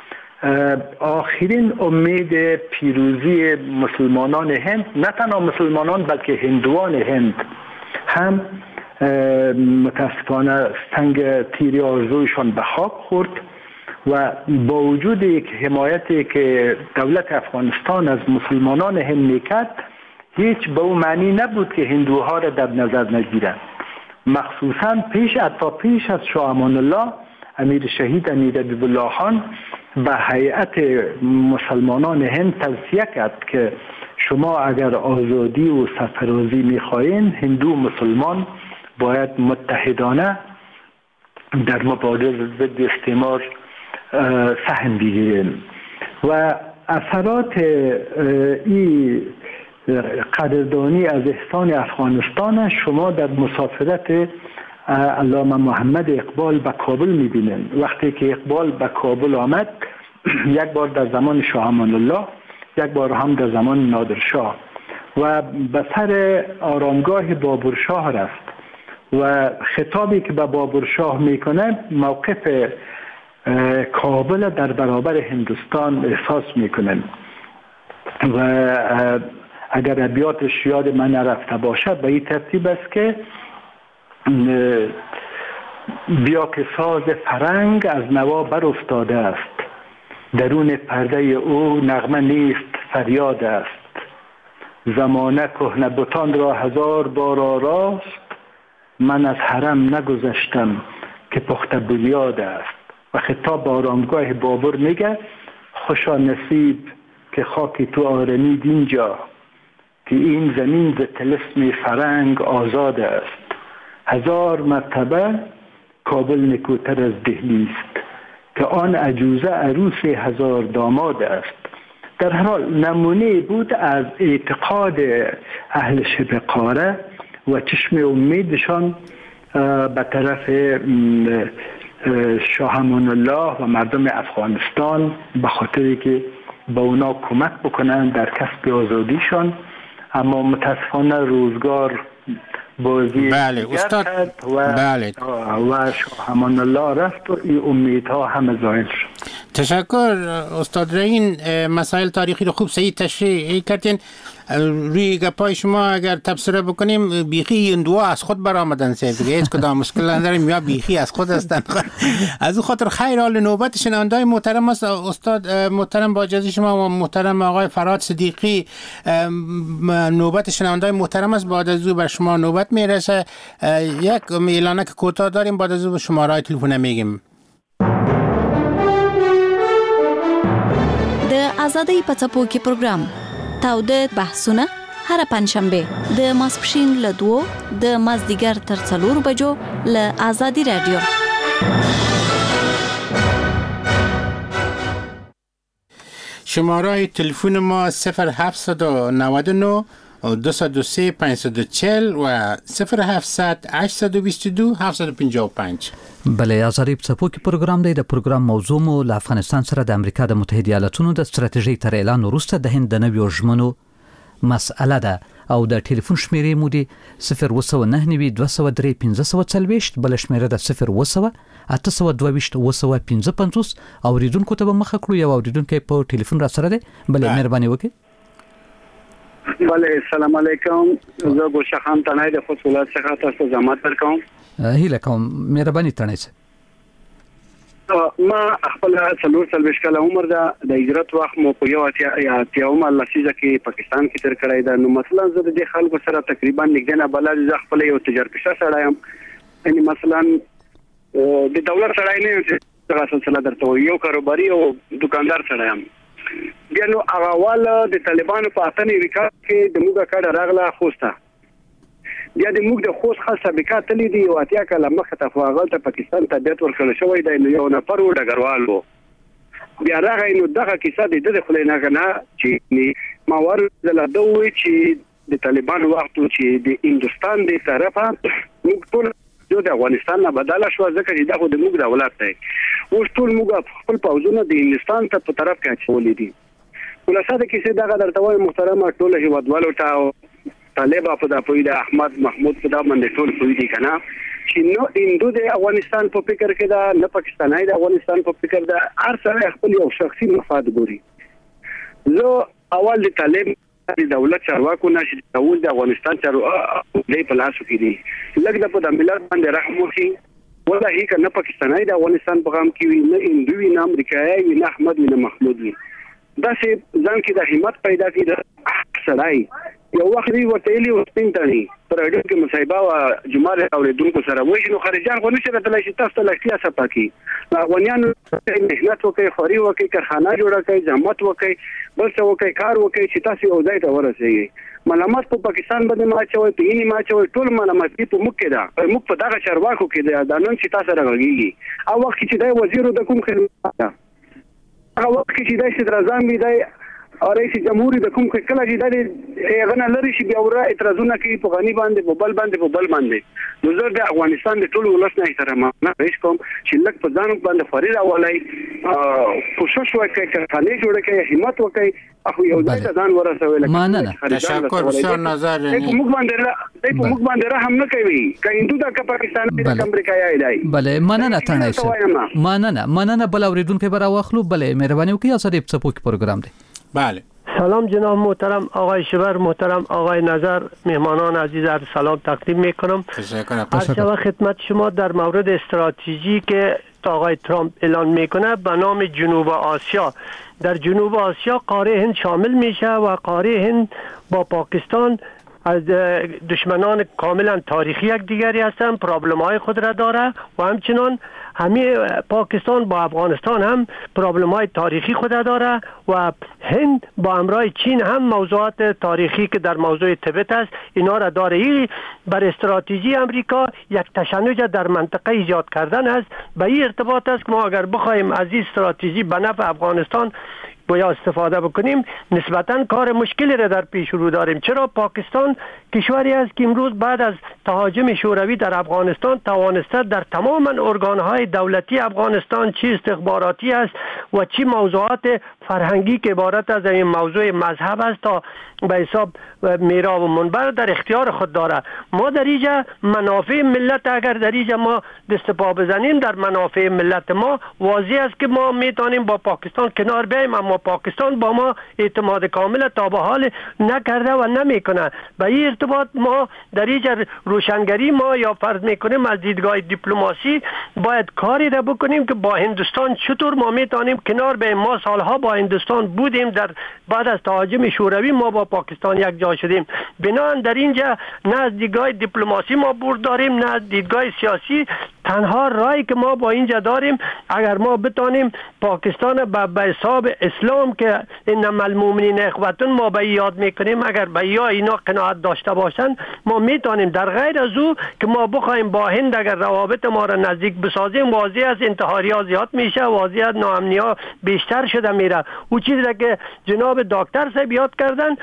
آخرین امید پیروزی مسلمانان هند، نه تنها مسلمانان بلکه هندوان هند هم متاسفانه سنگ تیر آرزویشان به خاک خورد و با وجود یک حمایتی که دولت افغانستان از مسلمانان هند میکرد، هیچ به اون معنی نبود که هندوها را در نظر نگیرند. مخصوصا پیش از شاه امان الله امیر شهید امیر حبیب الله خان به هیئت مسلمانان هند توصیه کرد که شما اگر آزادی و سرفرازی میخواهید، هندو مسلمان باید متحدانه در مبارزه ضد استعمار سهم بگیریم. و اثرات این قدردانی از احسان افغانستان شما در مسافرت علامه محمد اقبال به کابل میبینید. وقتی که اقبال به کابل آمد، یک بار در زمان شاه امان الله، یک بار هم در زمان نادرشاه، و به سر آرامگاه بابرشاه رفت و خطابی که به بابرشاه میکنه موقف کابل در برابر هندوستان احساس میکنن. و اگر ابیاتش یاد من نرفته باشه به این ترتیب است که بیا که ساز فرنگ از نوا بر افتاده است، درون پرده او نغمه نیست فریاد است، زمانه کهنه بتان را هزار بار آراست، من از حرم نگذشتم که پخته بنیاد است. و خطاب آرامگاه بابر میگه خوشا نصیب که خاکی تو آرمید اینجا، که این زمین ز طلسم فرنگ آزاد است. هزار مرتبه کابل نکوتر از دهلی است، که آن عجوزه عروس هزار داماد است. در هر حال نمونه بود از اعتقاد اهل شبه قاره و چشم امیدشان به طرف شاه امان الله و مردم افغانستان به خاطری که به اونا کمک بکنن در کسب آزادیشان. اما متاسفانه روزگار بازی استاد و شاه امان الله رفت و این امیدها همه زایل شد. تشکر استاد. این مسائل تاریخی رو خوب صحیح تشریح کردین. روی گپای شما اگر تبصره بکنیم بیخی اندوا از خود برآمدن دیگه هیچ کدام مشکل نداریم یا بیخی از خود هستن. از اون خاطر خیر حال نوبت شنونده‌های محترم است. استاد محترم با اجازه شما و محترم آقای فرهاد صدیقی نوبت شنونده‌های محترم است. بعد از او بر شما نوبت میرسه. یک اعلانه که کوتاه داریم بعد از او شماره تلفن میگیم. د آزادۍ په څپو کې پروګرام تاوده بحثونه هر پنځشنبه د ماسپښین له 2 د مازدیګر تر 4 بجو له آزادي رادیو. شماره تلفن ما 0799 203 540 و 0700 822 755. بله آزادۍ په څپو کې پروګرام دی. د پروګرام موضوع مو له افغانستان سره د امریکا د متحده ایالاتونو د ستراتیژۍ تر اعلان وروسته د هند د نویو ژمنو مسأله ده او د ټلیفون شمیرې مو دی 029 203 1540 بل شمیره د 0 822 255. اوریدونکو ته به مخه کړو. یو اوریدونکو په ټلیفون را سره دی. بله مهرباني وکړئ. بله السلام علیکم. زه ګلشاه خان تنای د فصولات څخه تاسو زحمت ورکوم. هیله کوم مهرباني تنای سه. ما خپل 43 کال عمر ده. د هجرت وخت مو په یو اتیاومه لسیزه کې پاکستان کې تر کړی ده. نو مثلا زه د خلکو سره تقریبا نږدې نه بلل ز خپل یو تجارتي سره یم. یعنی مثلا د دولت سره نه څنګه سلسله درته یو کاروباري او دکاندار سره یم. بیا نو اول د طالبانو په اتنې ریکارډ کې د موږ کډه راغله خوسته. بیا د موږ د خوست خاصه سابقات تلې دی او اتیا کله مخه تفاغل ته پاکستان ته بیت ورکړل شوی دی. نو یو نفر و ډګروال وو. بیا راغی نو دغه کیسه د خلینو غنا چې ما ورزله دوی چې د طالبان وخت چې د هندستان د طرفه موږ ټول د افغانستان نه بدله شو ځکه چې دغه د موږ دولت دی. اوس ټول موږ خپل پوځونه د هندستان ته په طرف کې اچولې دي. خلاصه د کیسې دغه درته وایم محترمه ټول هیوادوالو ته طالب په د احمد محمود په د باندې ټول پوي دي کنه چې نو هندو د افغانستان په فکر کې دا نه پاکستاني د افغانستان په فکر دا هر سره خپل یو شخصي مفاد ګوري. زه اول د طالب د دولت چارواکو نشي د افغانستان چارواکو په لاسو کې دي. لکه په د ملت باندې رحم وکړي. ولا هیڅ نه پاکستاني د افغانستان په غم کې وي نه هندوی نه امریکایي وي نه احمد وي نه محمود وي. دا چې ځان کې د همت پیدا کړي سړی یو وخت دی ورته ویلي او سپینټانی پر اډو کې مصیبه او جمعه اوریدونکو سره وایي نو خارجان غو نشه راځي چې تاسو له اختیار څخه پاکي افغانان مهنت وکړي خوري وکړي کارخانه جوړه کړي زحمت وکړي بل څه وکړي کار وکړي چې تاسو یو ځای ته ورسېږئ. ملامت په پاکستان باندې ماچوي په یې ماچوي ټول ملامت په موږ کې ده. موږ په دغه چارواکو کې ده د نن چې تاسو راغليږي او وخت چې د وزیر د کوم خدمت ده هغه وخت چې د صدر اعظم دی او رئیس جمهور د کوم کله چې د غنه لري شي بیا ور اعتراضونه کوي په غنی باندې په بل باندې نو زه د افغانستان د ټول ولس نه احترام نه پېښ کوم چې لک په ځان باندې فرید اولای کوشش وکړي کارخانه جوړه کړي همت وکړي اخو یو ځای ځان ورسوي لکه تشکر بسیار نظر په موږ باندې رحم نه کوي که هندو د پاکستان د امریکایي دی. بله مننه تنه شه مننه بل اوریدونکو برا واخلو. بله مهرباني وکړئ آزادۍ په څپو کې پروګرام دی. بله سلام جناب محترم آقای شبر محترم آقای نظر مهمانان عزیز عرض سلام تقدیم میکنم. عرض خدمت شما در مورد استراتژی که آقای ترامپ اعلان میکنه به نام جنوب آسیا. در جنوب آسیا قاره هند شامل میشه و قاره هند با پاکستان از دشمنان کاملا تاریخی یک دیگری هستند. پرابلم های خود را داره و همچنان همه پاکستان با افغانستان هم پرابلم های تاریخی خود داره و هند با همراه چین هم موضوعات تاریخی که در موضوع تبت است اینا را داره. این بر استراتژی امریکا یک تشنج در منطقه ایجاد کردن است. به این ارتباط است که ما اگر بخوایم از این استراتژی به نفع افغانستان گویا استفاده بکنیم نسبتاً کار مشکلی را در پیش رو داریم. چرا پاکستان کشوری است که امروز بعد از تهاجم شوروی در افغانستان توانسته در تمام ارگانهای دولتی افغانستان چی استخباراتی است و چی موضوعات فرهنگی که عبارت از این موضوع مذهب است تا به حساب میرا و منبر در اختیار خود داره. ما در اینجا منافع ملت اگر در اینجا ما دست پا بزنیم در منافع ملت ما واضح است که ما میتونیم با پاکستان کنار بیاییم، اما پاکستان با ما اعتماد کامل تا به حال نکرده و نمیکنه. به این ارتباط ما در اینجا روشنگری ما یا فرض میکنیم از دیدگاه دیپلماسی باید کاری را بکنیم که با هندوستان چطور ما میتونیم کنار بیاییم. ما سالها با هندوستان بودیم، در بعد از تهاجم شوروی ما با پاکستان یک جا شدیم. بنابراین در اینجا نه از دیدگاه دیپلماسی ما برد داریم نه از دیدگاه سیاسی. تنها راهی که ما با اینجا داریم اگر ما بتانیم پاکستان به حساب اسلام که انما المؤمنین اخوة ما به یاد میکنیم، اگر به یا اینا قناعت داشته باشند ما میتونیم در غیر از او که ما بخوایم با هند اگر روابط ما را نزدیک بسازیم واضح از انتحاری ها زیاد میشه، واضح از ناامنی ها بیشتر شده میره. او چیزی را که جناب دکتر صاحب یاد کردن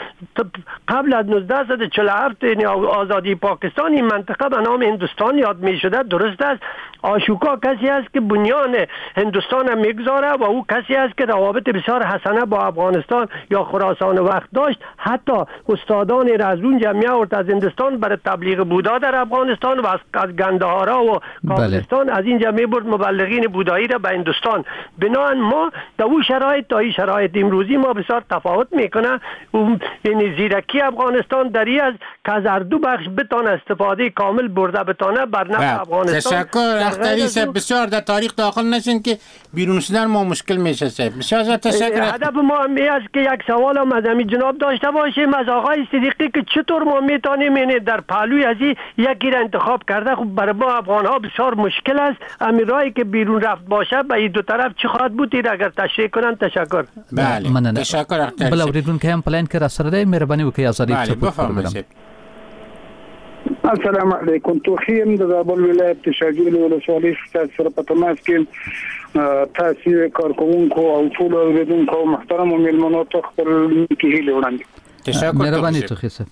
قبل از 1947 آزادی پاکستان این منطقه به نام هندوستان یاد میشده. درست است آشوکا کسی است که بنیان هندوستان میگذاره و او کسی است که روابط بسیار حسنه با افغانستان یا خراسان وقت داشت. حتی استادان را از اونجا می آورد از هندوستان برای تبلیغ بودا در افغانستان و از گندهارا و کافرستان از اینجا می برد مبلغین بودایی را به هندوستان. بنابراین ما در اون شرایط تا این شرایط امروزی ما بسیار تفاوت میکنه. یعنی زیرکی افغانستان دری از که از هر دو بخش بتانه استفاده کامل برده بتانه بر نفع افغانستان. تشکر اختری بسیار در تاریخ داخل نشین که بیرون شدن ما مشکل میشه صاحب. بسیار تشکر. هدف ما هم است که یک سوال هم از همین جناب داشته باشیم از آقای صدیقی که چطور ما میتونیم یعنی در پهلوی از یکی را انتخاب کرده. خب برای ما افغان ها بسیار مشکل است. همین راهی که بیرون رفت باشه به این دو طرف چه خواهد بود اگر تشریح کنن. تشکر. بله تشکر اختری. بل اوریدون که هم پلان کې را سره دی مهرباني وکړئ ازادي بله بفرمایئ. السلام علیکم. توخیم د زابل ولایت شاجوی ولسوالۍ سره په تماس کې تاسو کارکونکو او ټول اوریدونکو محترم مېلمنو ته خپل کې هیله وړاندې. تشکر. مهرباني توخی صاحب.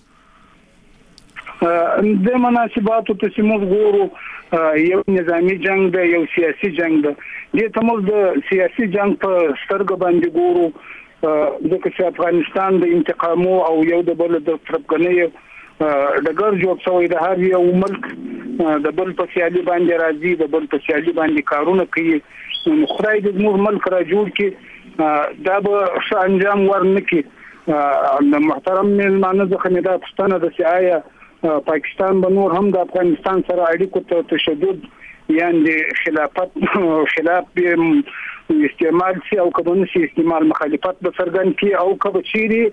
د مناسباتو ته سیمو ګورو یو نظامی جنگ دی یو سیاسي جنگ دی. د تمول د سیاسي جنگ په سترګ باندې ګورو ځکه چې افغانستان د انتقامو او یو د بل د ترپګنۍ دګر جوړ شوی د هر یو ملک د بل په سیالي باندې راځي د بل په سیالي باندې کارونه کوي. نو خدای دې موږ ملک را جوړ کړي دا به ښه انجام ورنکړي. د محترم مېلمانه څخه مې دا پوښتنه ده چې آیا پاکستان به نور هم د افغانستان سره اړیکو ته تشدد یعنی خلافت خلاف استعمال شي او کبن شي استعمال مخالفت به څرګند کی او کبه چیرې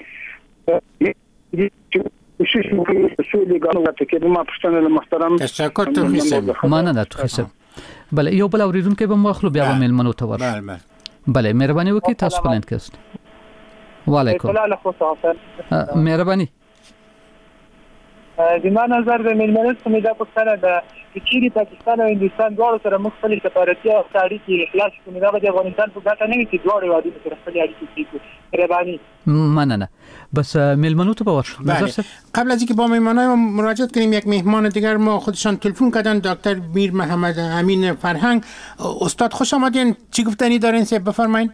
تشکر توخی صاحب. مننه توخی صاحب. بله یو بل اوریدونکو به مخلو بیا به مېلمنو ته ورشو. بله مهرباني وکړئ تاسو پلان کست. وعلیکم مهرباني. زما نظر د مېلمنو څخه دا پوښتنه ده چې چیرې پاکستان او هندوستان دواړو سره مختلف سفارتي او اړیکې خلاص کړي دا د افغانستان په ګټه نه وي چې دواړو هېوادونو سره خپلې اړیکې وکړي. مهرباني. مننه. بس مېلمنو ته به ورشو. قبل از اینکه با مهمانای ما مراجعه کنیم یک مهمان دیگر ما خودشان تلفن کردن دکتر میر محمد امین فرهنگ. استاد خوش آمدین. چی گفتنی دارین صاحب بفرمایید.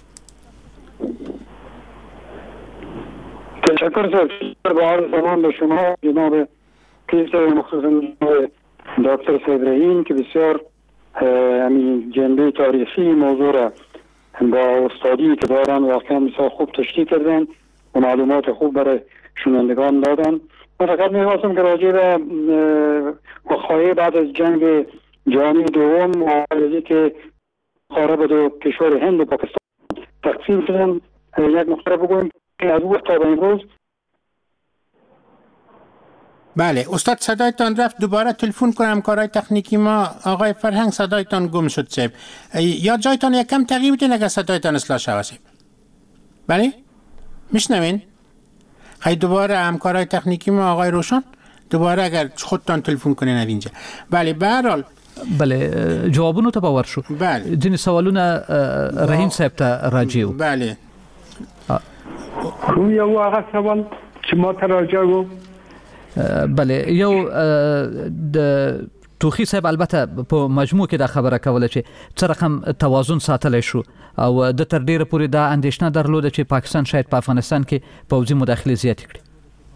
تشکر سر با عرض سلام به شما جناب کیس مخصوصا دکتر سید رحیم که بسیار همین جنبه تاریخی موضوع را با استادی که دارن واقعا بسیار خوب تشریح کردن و معلومات خوب برای شنوندگان دادن. من فقط می‌خواستم که راجع به وقایع بعد از جنگ جهانی دوم و علاوه که قاره به دو کشور هند و پاکستان تقسیم شدن یک نکته بگویم که از وقت تا به امروز. بله استاد صدایتان رفت. دوباره تلفن کنم کارهای تکنیکی ما. آقای فرهنگ صدایتان گم شد صاحب. یا جایتان یکم تغییر بدین اگر صدایتان اصلاح شود صاحب. بله میشنوین؟ خیلی دوباره همکارای تکنیکی ما آقای روشن دوباره اگر خودتان تلفن کنین از اینجا. بله به هر حال بله جوابونو ته باور شو. بله ځینې سوالونه رحیم صاحب ته راجعو. بله کوم یو هغه سوال چې ما ته راجع بله یو د توخی صاحب البته په مجموع کې دا خبره کوله چې څه رقم توازن ساتلی شو او د تر ډیره پورې دا اندېښنه درلوده چې پاکستان شاید په افغانستان کې پوځي مداخلې زیاتې کړي.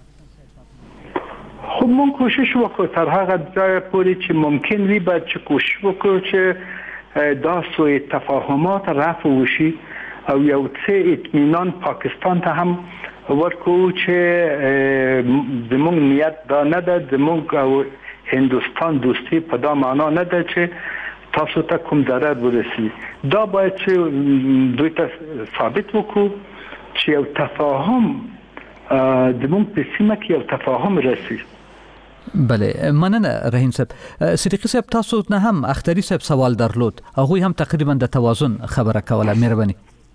خب مون کوشش وکړو تر هغه ځای پورې چې ممکن وي باید چې کوشش وکړو چې دا سوء تفاهمات رفع وشي او یو څه اطمینان پاکستان ته هم ورکو چې زموږ نیت دا نه ده، زموږ او هندوستان دوستی په دا معنا نه ده چې تاسو ته کوم ضرر ورسي. دا باید چې دوی ته ثابت وکړو چې یو تفاهم زموږ په سیمه کې یو تفاهم رسي. بله مننه رحیم صاحب. صدیقی صاحب تاسو نه هم اختری صاحب سوال درلود، هغوی هم تقریبا د توازن خبره کوله. مهرباني.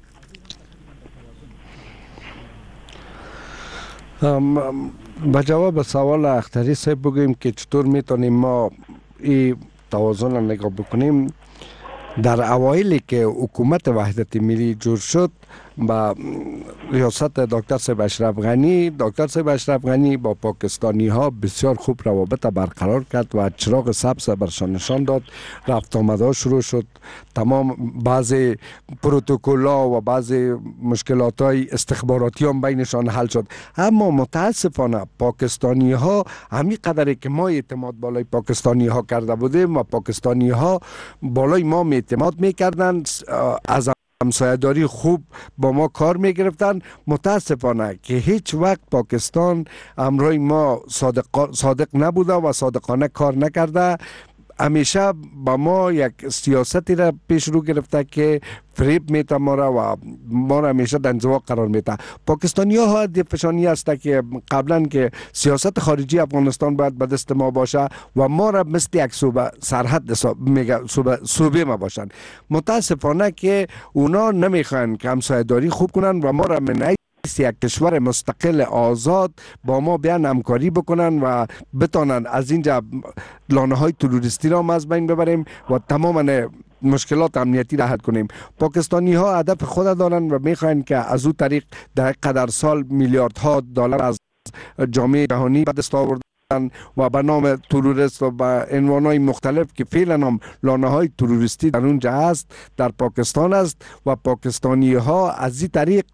با جواب سوال اختری صاحب بگویم که چطور میتونیم ما این توازن را نگاه بکنیم. در اوایلی که حکومت وحدت ملی جور شد با ریاست دکتر صاحب اشرف غنی، دکتر صاحب اشرف غنی با پاکستانی ها بسیار خوب روابط برقرار کرد و چراغ سبز برشان نشان داد. رفت آمد شروع شد، تمام بعضی پروتکل ها و بعضی مشکلات های استخباراتی هم بینشان حل شد. اما متاسفانه پاکستانی ها همین قدری که ما اعتماد بالای پاکستانی ها کرده بودیم و پاکستانی ها بالای ما اعتماد میکردند، از همسایه‌داری خوب با ما کار میگرفتن، متاسفانه که هیچ وقت پاکستان امروی ما صادق نبوده و صادقانه کار نکرده. همیشه با ما یک سیاستی را پیش رو گرفته که فریب میته ما را و ما را همیشه در انزوا قرار میده. پاکستانی ها فشانی است که قبلا که سیاست خارجی افغانستان باید به دست ما باشه و ما را مثل یک صوبه سرحد صوبه ما باشن. متاسفانه که اونا نمیخوان که همسایه‌داری خوب کنن و ما را من یک کشور مستقل آزاد با ما بیان همکاری بکنن و بتانن از اینجا لانه های تروریستی را از بین ببریم و تماما مشکلات امنیتی را حل کنیم. پاکستانی ها هدف خود دارن و میخواین که از او طریق در قدر سال میلیاردها دلار از جامعه جهانی به دست آوردن و به نام تروریست و به عنوانهای مختلف که فعلا هم لانه های تروریستی در اونجا هست، در پاکستان است و پاکستانی ها از این طریق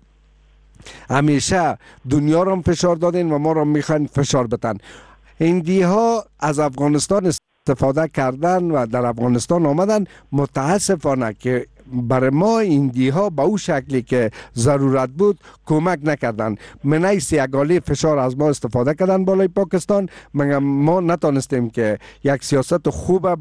همیشه دنیا را فشار دادن و ما را میخوان فشار بدن. هندی ها از افغانستان استفاده کردن و در افغانستان آمدن. متاسفانه که برای ما هندی ها به او شکلی که ضرورت بود کمک نکردن. من ایسی اگالی فشار از ما استفاده کردن بالای پاکستان. ما نتانستیم که یک سیاست خوب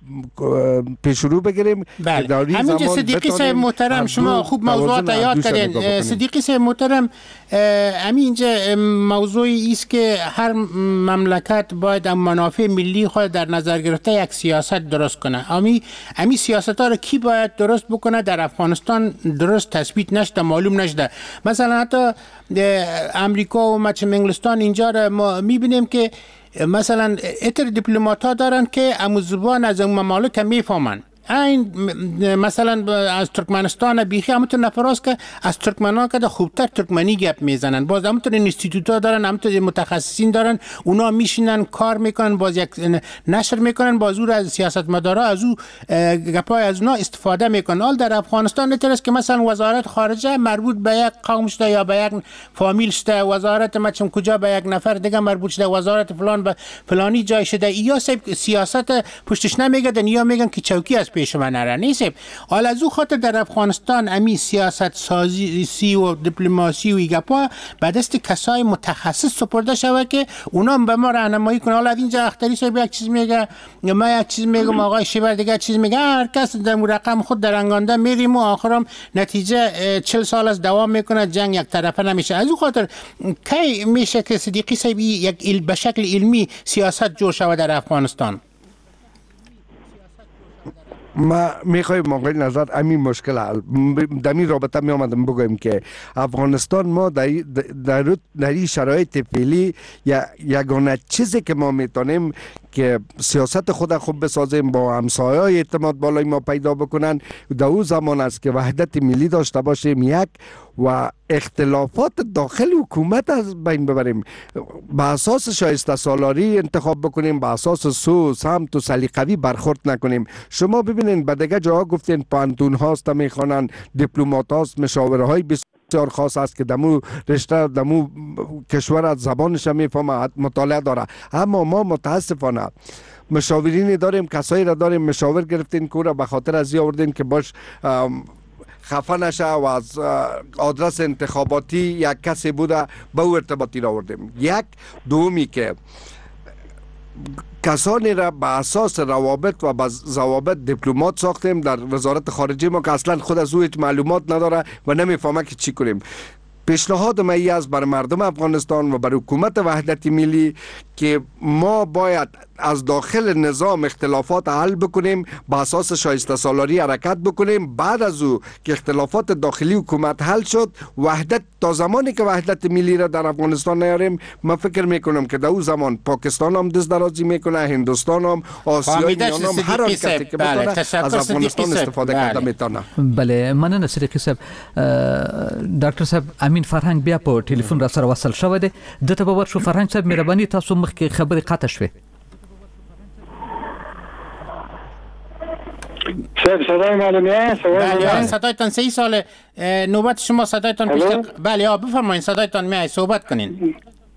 پیش رو بگیریم. بله. همینجا صدیقی صاحب محترم شما خوب موضوعات یاد کردین. صدیقی صاحب محترم همینجا موضوعی است که هر مملکت باید منافع ملی خود در نظر گرفته یک سیاست درست کنه. امی سیاست ها را کی باید درست بکنه در افغانستان درست تثبیت نشده، معلوم نشده. مثلا حتی امریکا و انگلستان اینجا را ما میبینیم که مثلا اتر دیپلمات ها دارن که امو زبان از اون ممالک میفهمن. این مثلا از ترکمنستان بیخی همونطور نفراست که از ترکمنان که خوبتر ترکمنی گپ میزنن. باز همونطور انستیتوت ها دارن، همونطور متخصصین دارن، اونا میشینن کار میکنن، باز یک نشر میکنن، باز او از سیاستمدارا از او گپای از اونا استفاده میکنن. حال در افغانستان نترست که مثلا وزارت خارجه مربوط به یک قوم شده یا به یک فامیل شده، وزارت مچم کجا به یک نفر دیگه مربوط شده، وزارت فلان به فلانی جای شده. یا سیاست پشتش نمیگردن یا میگن که چوکی از پیش من نره نیست. حالا از او خاطر در افغانستان امی سیاست سازی و دیپلماسی و ایگپا به دست کسای متخصص سپرده شود که اونا به ما راهنمایی کنه. حالا اینجا اختری صاحب یک چیز میگه، ما یک چیز میگم، آقای شیبر دیگه چیز میگه، هر کس در رقم خود درنگانده میریم و آخرام نتیجه 40 سال از دوام میکنه، جنگ یک طرفه نمیشه. از او خاطر کی میشه که صدیقی صاحب یک به شکل علمی سیاست جور شود در افغانستان؟ ما میخوایم آقای نظر همین مشکل حل در این رابطه می آمدم بگویم که افغانستان ما در این شرایط فعلی یگانه چیزی که ما میتونیم که سیاست خود خوب بسازیم، با همسایه‌های اعتماد بالای ما پیدا بکنن. در اون زمان است که وحدت ملی داشته باشیم یک و اختلافات داخل حکومت از بین ببریم، با اساس شایسته سالاری انتخاب بکنیم، با اساس سو سمت و سلیقوی برخورد نکنیم. شما ببینید به دیگه جاها گفتین پانتون هاست میخوانن، دیپلمات هاست، مشاوره های بسیار خاص است که دمو رشته دمو کشور از زبانش میفهمه، مطالعه داره. اما ما متاسفانه مشاورینی داریم، کسایی را داریم مشاور گرفتین که را به خاطر از آوردین که باش خفه نشه و از آدرس انتخاباتی یک کسی بوده به او ارتباطی را آوردیم. یک دومی که کسانی را به اساس روابط و ضوابط دیپلمات ساختیم در وزارت خارجه ما که اصلا خود از او هیچ معلومات نداره و نمیفهمه که چی کنیم. پیشنهاد من است برای مردم افغانستان و برای حکومت وحدت ملی که ما باید از داخل نظام اختلافات حل بکنیم، با اساس شایسته سالاری حرکت بکنیم. بعد از او که اختلافات داخلی حکومت حل شد، وحدت تا زمانی که وحدت ملی را در افغانستان نیاریم، من فکر میکنم که در اون زمان پاکستان هم دست درازی میکنه، هندوستان هم، آسیای میانه هم، هر آن کسی که بتونه از افغانستان استفاده کرده میتونه. بله، مننه صدیقی صاحب. ډاکټر صاحب امین فرهنګ بیا په ټلیفون را سره وصل شوی دی. دته به ورشو فرهنګ صاحب، مهرباني تاسو مخکې خبرې قطع شوې. صدای معلومه؟ بله صدایتان 3 سال نوبت شما صدایتان بیشتر. بله بفرمایید صدایتان میاد، صحبت کنین.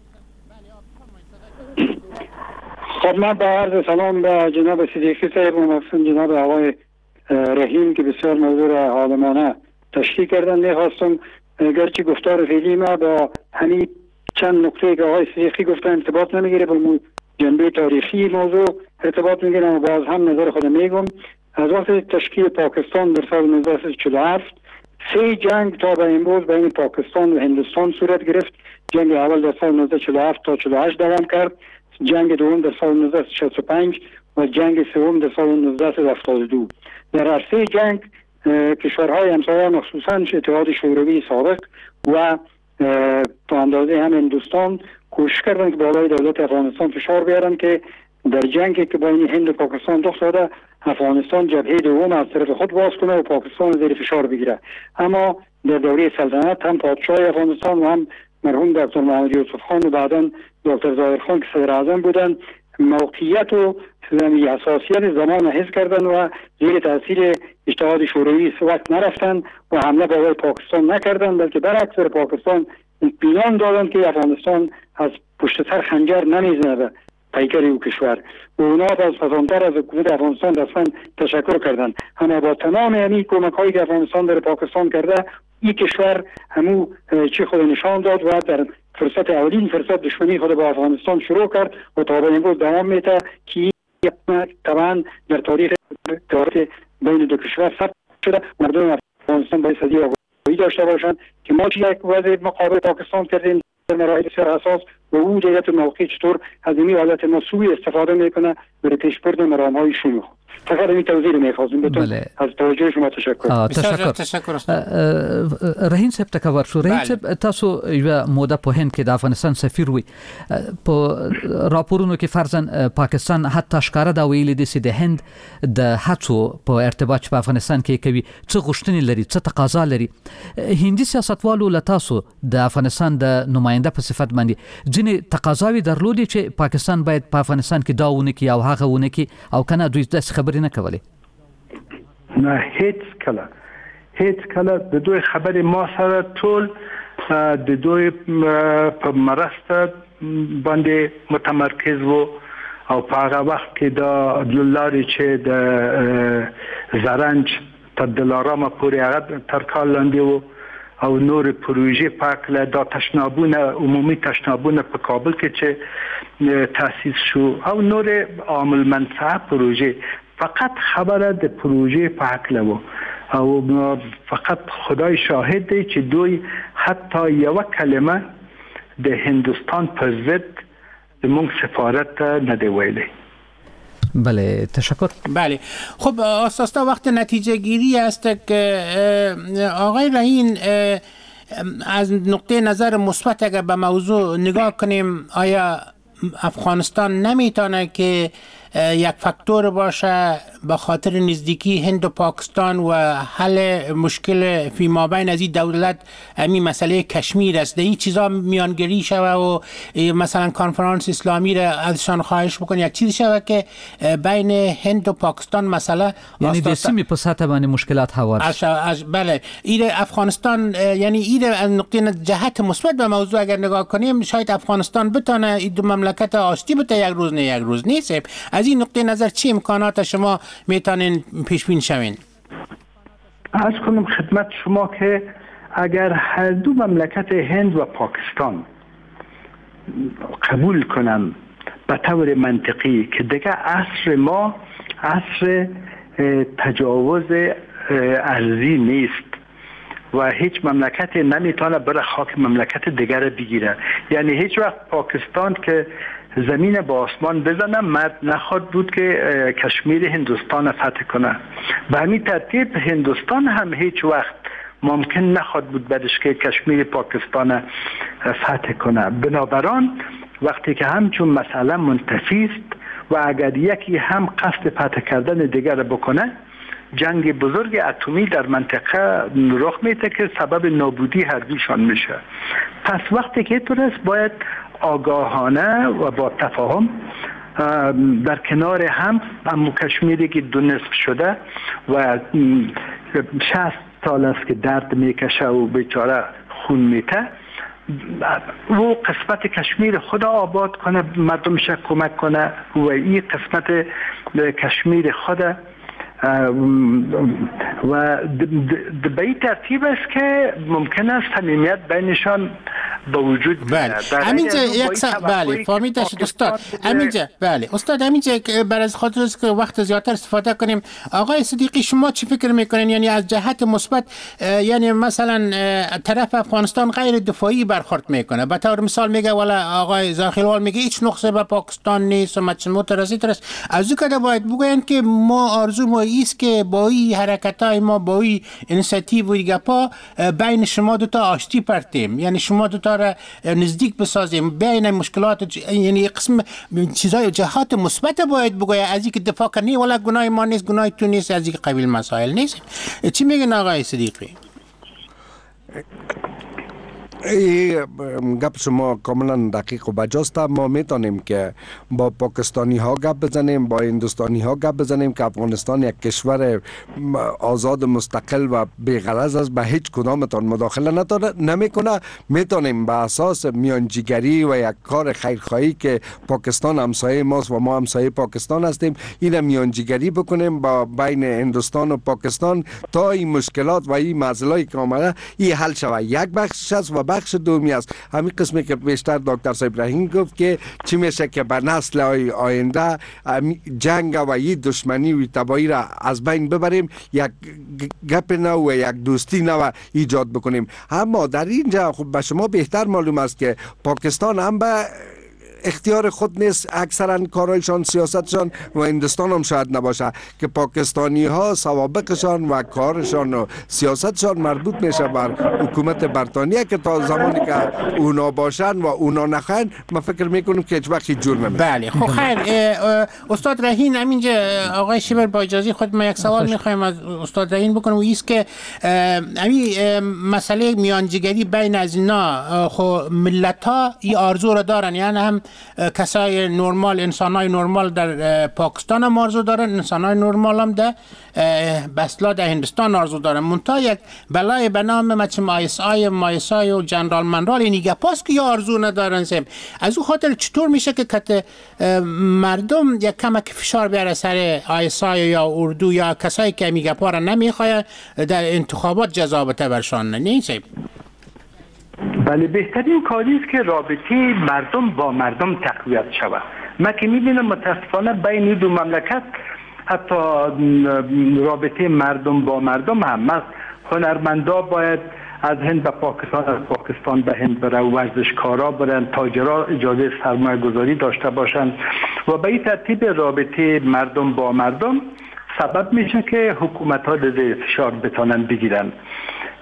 خب من با عرض سلام به جناب صدیقی صاحب و مخصوصا جناب آقای رحیم که بسیار موضوع عالمانه تشریح کردن. میخواستم گرچه گفتار فعلی ما با همین چند نکته که آقای صدیقی گفتن ارتباط نمیگیره، با جنبه تاریخی موضوع ارتباط میگیره و باز هم نظر خودم میگم. از وقت تشکیل پاکستان در سال 1947 3 جنگ تا به امروز بین پاکستان و هندوستان صورت گرفت. جنگ اول در سال 1947 تا 48 دوام کرد، جنگ دوم در سال 1965 و جنگ سوم در سال 1972. در هر 3 جنگ کشورهای همسایه مخصوصا اتحاد شوروی سابق و تا اندازه هم هندوستان کوشش کردن که بالای دولت افغانستان فشار بیارن که در جنگی که بین هند و پاکستان رخ داده افغانستان جبهه دوم از طرف خود باز کنه و پاکستان زیر فشار بگیره. اما در دوره سلطنت هم پادشاه افغانستان و هم مرحوم دکتر محمد یوسف خان و بعدا دکتر ظاهر خان که صدر اعظم بودن موقعیت و حساسیت زمان حفظ کردن و زیر تاثیر اتحاد شوروی وقت نرفتن و حمله به پاکستان نکردن، بلکه برعکس پاکستان اطمینان دادن که افغانستان از پشت سر خنجر نمیزنه به پیکر او کشور و اونا از پسانتر از حکومت افغانستان رسما تشکر کردن. اما با تمام همین کمک هایی که افغانستان در پاکستان کرده، این کشور همو چی خود نشان داد و در فرصت اولین فرصت دشمنی خود با افغانستان شروع کرد و تا به امروز دوام میده که طبعا در تاریخ تجارت بین دو کشور ثبت شده. مردم افغانستان باید صدی آگاهی داشته باشند که ما یک وضع مقابل پاکستان کردیم در مراحل بسیار حساس و او دولت موقعی چطور از این حالت ما سوء استفاده میکنه برای پیشبرد مرام‌های شوم. فقط این توضیح رو می‌خواستم بهتون. از توجه شما تشکر. تشکر. رحیم صاحب تکور شو. رحیم صاحب تاسو یو موده په هند کې د افغانستان سفیر وي. په راپورونو کې فرضاً پاکستان حتی ښکارا دا ویلي دي چې د هند د هڅو په ارتباط په افغانستان کې کوي څه غوښتنې لري، څه تقاضا لري. هندي سیاستوالو له تاسو د افغانستان د نماینده په صفت باندې ځینې تقاضاوي درلودي چې پاکستان باید په افغانستان کې دا ونه کړي او هغه ونه کړي او کنه دوی داسې خبرې نه کولې؟ نه هیڅ کله د دوی خبرې ما سره ټول د دوی په مرسته باندې متمرکز وو او په هغه وخت کې د لارې چې د زرنج تر دلارام پورې هغه تر کار لاندې وو او نور پروژه پاکله دا تشنابونه عمومی تشنابونه په کابل کې چې تاسیس شو او نور عامل منفعه پروژه، فقط خبره د پروژه پاکله وو او فقط خدای شاهد دی چې دوی حتی یو کلمه د هندوستان پر ضد د مونږ سفارت نه دی ویلی. بله تشکر. بله خب اساسا وقت نتیجه گیری است که آقای رحیم از نقطه نظر مثبت اگر به موضوع نگاه کنیم، آیا افغانستان نمیتونه که یک فاکتور باشه به خاطر نزدیکی هند و پاکستان و حل مشکل فی مابین از این دولت همین مسئله کشمیر است. این چیزا میانگری شوه و مثلا کنفرانس اسلامی را ازشان خواهش بکنه یک چیزی شوه که بین هند و پاکستان مسئله یعنی د سیمې په سطح باندې مشکلات هوار بله ایره افغانستان یعنی ایره از نقطه جهت مثبت به موضوع اگر نگاه کنیم شاید افغانستان بتونه این دو مملکت آشتی بده یک روز نه یک روز نیست. از این نقطه نظر چه امکانات شما میتونین پیش بین شوین؟ عرض کنم خدمت شما که اگر هر دو مملکت هند و پاکستان قبول کنن به طور منطقی که دیگه عصر ما عصر تجاوز ارضی نیست و هیچ مملکت نمیتونه بره خاک مملکت دیگر بگیره، یعنی هیچ وقت پاکستان که زمین با آسمان بزنه مرد نخواد بود که کشمیر هندوستان فتح کنه. به همین ترتیب هندوستان هم هیچ وقت ممکن نخواد بود بدش که کشمیر پاکستان فتح کنه. بنابراین وقتی که همچون مسئله منتفی است و اگر یکی هم قصد فتح کردن دیگر بکنه جنگ بزرگ اتمی در منطقه رخ میده که سبب نابودی حربیشان میشه. پس وقتی که طور است باید آگاهانه و با تفاهم در کنار هم اما کشمیری که دو نصف شده و 60 سال است که درد میکشه و بیچاره خون میته و قسمت کشمیر خدا آباد کنه، مردمش کمک کنه و این قسمت کشمیر خدا و به این ترتیب است که ممکن است صمیمیت بینشان به وجود بیاد. همینجا بله فهمیده شد استاد. همینجا بله استاد همینجا بر از خاطر است که وقت زیادتر استفاده کنیم. آقای صدیقی شما چی فکر میکنین؟ یعنی از جهت مثبت یعنی مثلا طرف افغانستان غیر دفاعی برخورد میکنه، به طور مثال میگه والا آقای زاخیلوال میگه هیچ نقصه به پاکستان نیست و مترسید است. از او که باید بگوین که ما آرزو ما است که با این حرکتای ما با این اینیشیتیو و گپا بین شما دو تا آشتی پرتیم، یعنی شما دو تا را نزدیک بسازیم بین مشکلات، یعنی قسم چیزای جهات مثبت باید بگوید از اینکه دفاع کنی ولا گناه ما نیست گناه تو نیست از این قبیل مسائل نیست. چی میگن آقای صدیقی؟ این گپ شما کاملا دقیق و بجاست. ما میتونیم که با پاکستانی ها گپ بزنیم، با هندوستانی ها گپ بزنیم که افغانستان یک کشور آزاد مستقل و بی‌غرض است، به هیچ کدامتان مداخله نمیکنه. میتونیم به اساس میانجیگری و یک کار خیرخواهی که پاکستان همسایه ماست و ما همسایه پاکستان هستیم این میانجیگری بکنیم با بین هندوستان و پاکستان تا این مشکلات و این معضلایی که آمده این حل شود. یک بخش است و بخش دومی است همین قسمی که بیشتر دکتر صاحب رحیم گفت که چی میشه که به نسل آینده جنگ و این دشمنی و تباهی را از بین ببریم، یک گپ نو و یک دوستی نو ایجاد بکنیم. اما در اینجا خب به شما بهتر معلوم است که پاکستان هم به اختیار خود نیست، اکثرا کارایشان سیاستشان و هندوستان هم شاید نباشه که پاکستانی ها سوابقشان و کارشان و سیاستشان مربوط میشه بر حکومت برطانیه که تا زمانی که اونا باشن و اونا نخواهن ما فکر میکنم که هیچ وقتی جور نمیشه. بله خب خیر استاد رهین همینجا آقای شیبر با اجازه خود ما یک سوال میخوایم از استاد رهین بکنم و ایست که همین مسئله میانجیگری بین از اینا خب ملت ها این آرزو را دارن، یعنی هم کسای نرمال انسانای نرمال در پاکستان هم آرزو دارن، انسانای نرمال هم در بسلا در هندوستان آرزو دارن. منتها یک بلای به نام مچم مایسای و جنرال منرال این گپاست که یا آرزو ندارن سیم. از او خاطر چطور میشه که کت مردم یک کمک فشار بیاره سر آیسای یا اردو یا کسایی که می گپا را نمیخواه در انتخابات جذابته برشان نیست؟ بله بهترین کاری است که رابطه مردم با مردم تقویت شود. من که میبینم متاسفانه بین دو مملکت حتی رابطه مردم با مردم هم هنرمندا باید از هند به پاکستان، از پاکستان به هند بره، ورزشکارا برن، تاجرا اجازه سرمایه گذاری داشته باشن و به این ترتیب رابطه مردم با مردم سبب میشه که حکومت ها زیر فشار بتانن بگیرن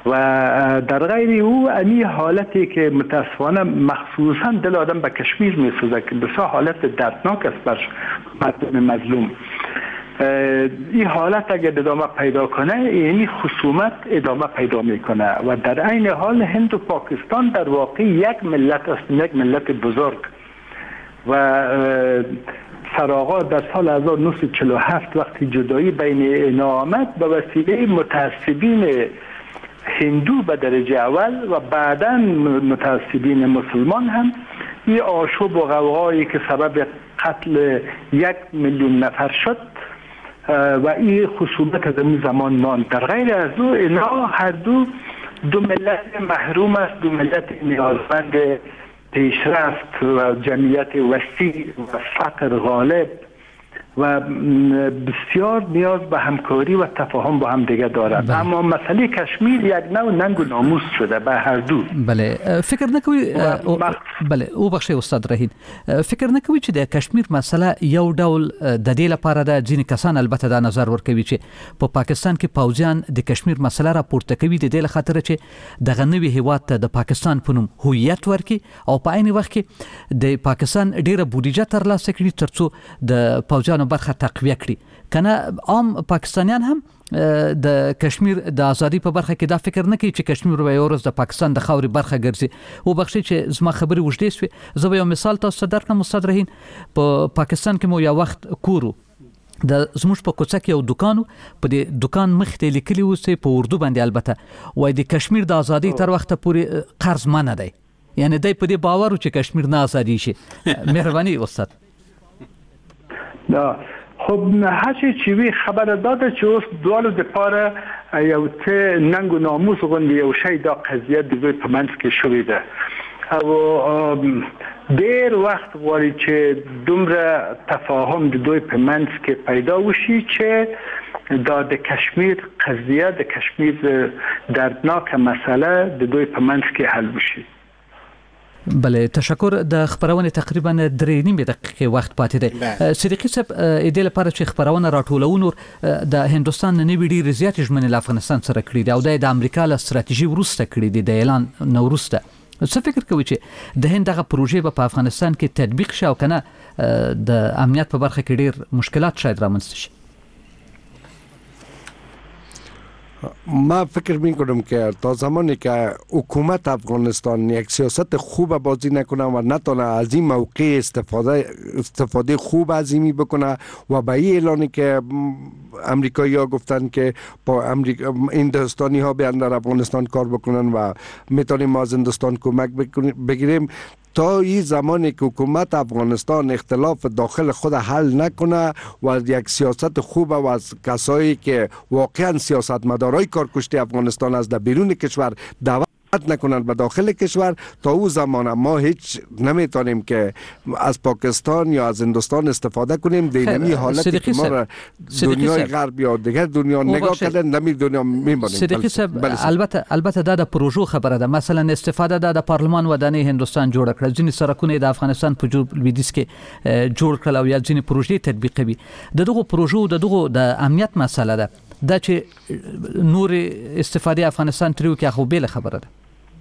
و در غیر او امی حالتی که متاسفانه مخصوصا دل آدم به کشمیر میسوزه که بسیار حالت دردناک است بر مردم مظلوم. این حالت اگر ادامه پیدا کنه یعنی خصومت ادامه پیدا میکنه و در عین حال هند و پاکستان در واقع یک ملت است، یک ملت بزرگ و سرآغاز در سال 1947 وقتی جدایی بین اینا آمد به وسیله متعصبین هندو به درجه اول و بعدا متعصبین مسلمان هم این آشوب و غوغایی که سبب قتل 1,000,000 نفر شد و این خصومت از این زمان ماند. در غیر از او اینا هر دو ملت محروم است، دو ملت نیازمند پیشرفت و جمعیت وسیع و فقر غالب و بسیار نیاز به همکاری و تفاهم با هم دیگه دارند. اما مسئله کشمیر یک نوع ننگ و ناموس شده به هر دو. بله فکر نکوي بله او بخښي استاد رحیم، فکر نکوي چې د کشمیر مسله یو ډول د دې لپاره د ځینې کسان البته دا نظر ورکوي چې په پاکستان کې پوځیان د کشمیر مسله را پورته کوي د دې لخاطر چې دغه نوې هیواد ته د پاکستان په نوم هویت ورکړي او په عین وخت کې د پاکستان ډیره بودیجه ترلاسه کړي ترڅو د پوځیانو برخه تقویه کړي. کنه عام پاکستانیان هم د کشمیر د ازادي په برخه کې دا فکر نه کوي چې کشمیر به یو ورځ د پاکستان د خاورې برخه ګرځي. او بخښي چې زما خبرې وژدې شوې، زه به یو مثال تاسو ته درکړم استاد رحیم. په پاکستان کې مو یو وخت کورو د زموږ په کوڅه کې یو دکانو، په دې دکان مخ ته لیکلي و چې په اردو باندې البته وای د کشمیر د ازادي تر وخته پورې قرض منه دی، یعنی دای په دې باور چې کشمیر نه ازادي شي. مهرباني استاد. خب هرچی چی وی خبر داده چې اوس دوالو د پاره یو ته ننګ و ناموس غوندې یو شی دا قضیه د دوی په منځ کې شوې ده او ډېر وخت غواړي چې دومره تفاهم د دوی په منځ کې پیدا وشي چې دا د کشمیر قضیه، د کشمیر دردناک مسئله د دوی په منځ کې حل وشي. بله تشکر. د خبرونه تقریبا 3.5 دقیقې وخت پاتې دی. صدیقي صاحب د لپاره چې خبرونه راټولون د هندستان نوې ډېرې زیاتې ژمنې له افغانستان سره کړې دي او د امریکا له ستراتیژي وروسته کړې دي د اعلان وروسته. څه فکر کوي چې د هند دغه پروژې په افغانستان کې تطبیق شي او کنه د امنیت په برخه کې ډېر مشکلات شاید رامنځته شي؟ ما فکر میکنم که تا زمانی که حکومت افغانستان یک سیاست خوب بازی نکنه و نتونه از این موقع استفاده خوب از این بکنه و به این اعلانی که امریکایی ها گفتن که با هندوستانی ها بیان در افغانستان کار بکنن و میتونیم ما از هندوستان کمک بگیریم، تا این زمانی که حکومت افغانستان اختلاف داخل خود حل نکنه و یک سیاست خوب و از کسایی که واقعا سیاستمدارای کارکشته افغانستان از در بیرون کشور دعوت نکنند به داخل کشور، تا او زمان ما هیچ نمیتونیم که از پاکستان یا از هندوستان استفاده کنیم. دینمی حالتی که ما را دنیای غرب یا دیگر دنیا نگاه کردن نمی دنیا میمانیم. صدیقی صاحب البته دا د پروژو خبره ده. مثلا استفاده د پارلمان ودانې هندوستان جوړ کړ، ځینې سرکونه د افغانستان په جنوب لویدیځ کې جوړ کړل او یا ځینې پروژې تطبیقوي. دغه پروژو د امنیت مسله ده دا چې نور استفاده افغانستان تریو کې خو بیل خبره ده.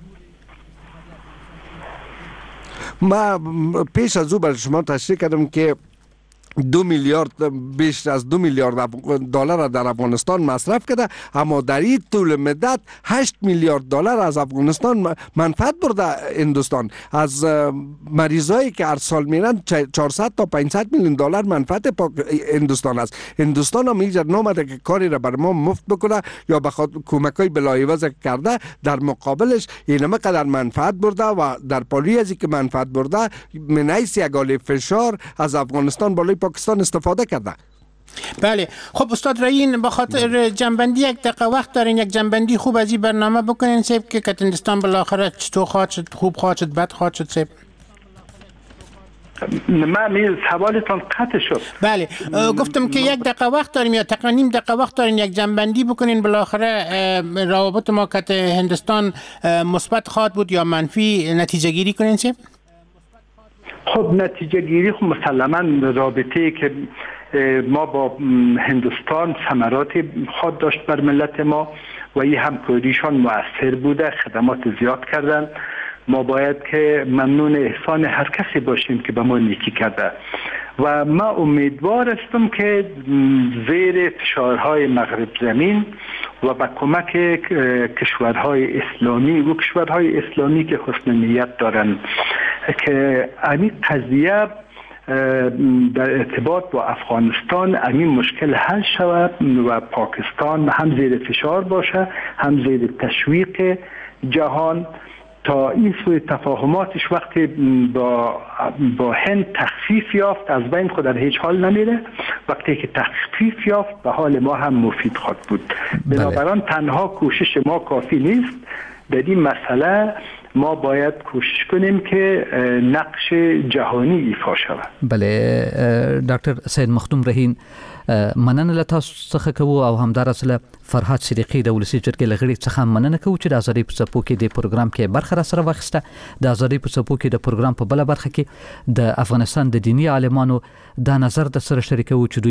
ما پیش از او بر شما تشریح کردم که 2 میلیارد بیش از 2 میلیارد دلار در افغانستان مصرف کرده، اما در این طول مدت 8 میلیارد دلار از افغانستان منفعت برده. هندوستان از مریضایی که هر سال میرن 400 تا 500 میلیون دلار منفعت هندوستان است. هندوستان هم اینجا نامده که کاری را بر ما مفت بکنه یا بخاطر کمکای بلایوز کرده، در مقابلش اینم قدر منفعت برده و در پالی از که منفعت برده من حیث یک آله فشار از افغانستان بالای پاکستان استفاده کرده. بله خب استاد رحیم، به خاطر جنبندی یک دقیقه وقت دارین، یک جنبندی خوب از این برنامه بکنین سیب که هندوستان بالاخره چطور خواهد شد، خوب خواهد شد، بد خواهد شد سیب؟ من سوالتان قطع شد. بله گفتم که یک دقیقه وقت داریم یا تقریبا نیم دقیقه وقت دارین، یک جنبندی بکنین بالاخره روابط ما که هندوستان مثبت خواهد بود یا منفی نتیجه گیری کنین سیب؟ خب نتیجه گیری خب مسلما رابطه‌ای که ما با هندوستان ثمرات خود داشت بر ملت ما و این همکاریشان مؤثر بوده، خدمات زیاد کردن. ما باید که ممنون احسان هر کسی باشیم که به ما نیکی کرده و ما امیدوار هستم که زیر فشارهای مغرب زمین و با کمک کشورهای اسلامی و کشورهای اسلامی که حسن نیت دارن که این قضیه در ارتباط با افغانستان این مشکل حل شود و پاکستان هم زیر فشار باشه، هم زیر تشویق جهان تا این سوی تفاهماتش وقتی با هند تخفیف یافت از بین خود در هیچ حال نمیره، وقتی که تخفیف یافت به حال ما هم مفید خواهد بود. بنابراین تنها کوشش ما کافی نیست، در این مسئله ما باید کوشش کنیم که نقش جهانی ایفا شود. بله ډاکټر سید مخدوم رهین مننه له تاسو څخه کوو او همدارس له فرهاد صدیقی د ولسی جرګې له غړي څخه مننه کوو چې د ازادۍ په څپو کې د پروګرام کې برخه را سره واخیسته. د ازادۍ په څپو کې د پروګرام په بل برخه کې د افغانستان د دینی عالمانو د نظر د سره شریکو چې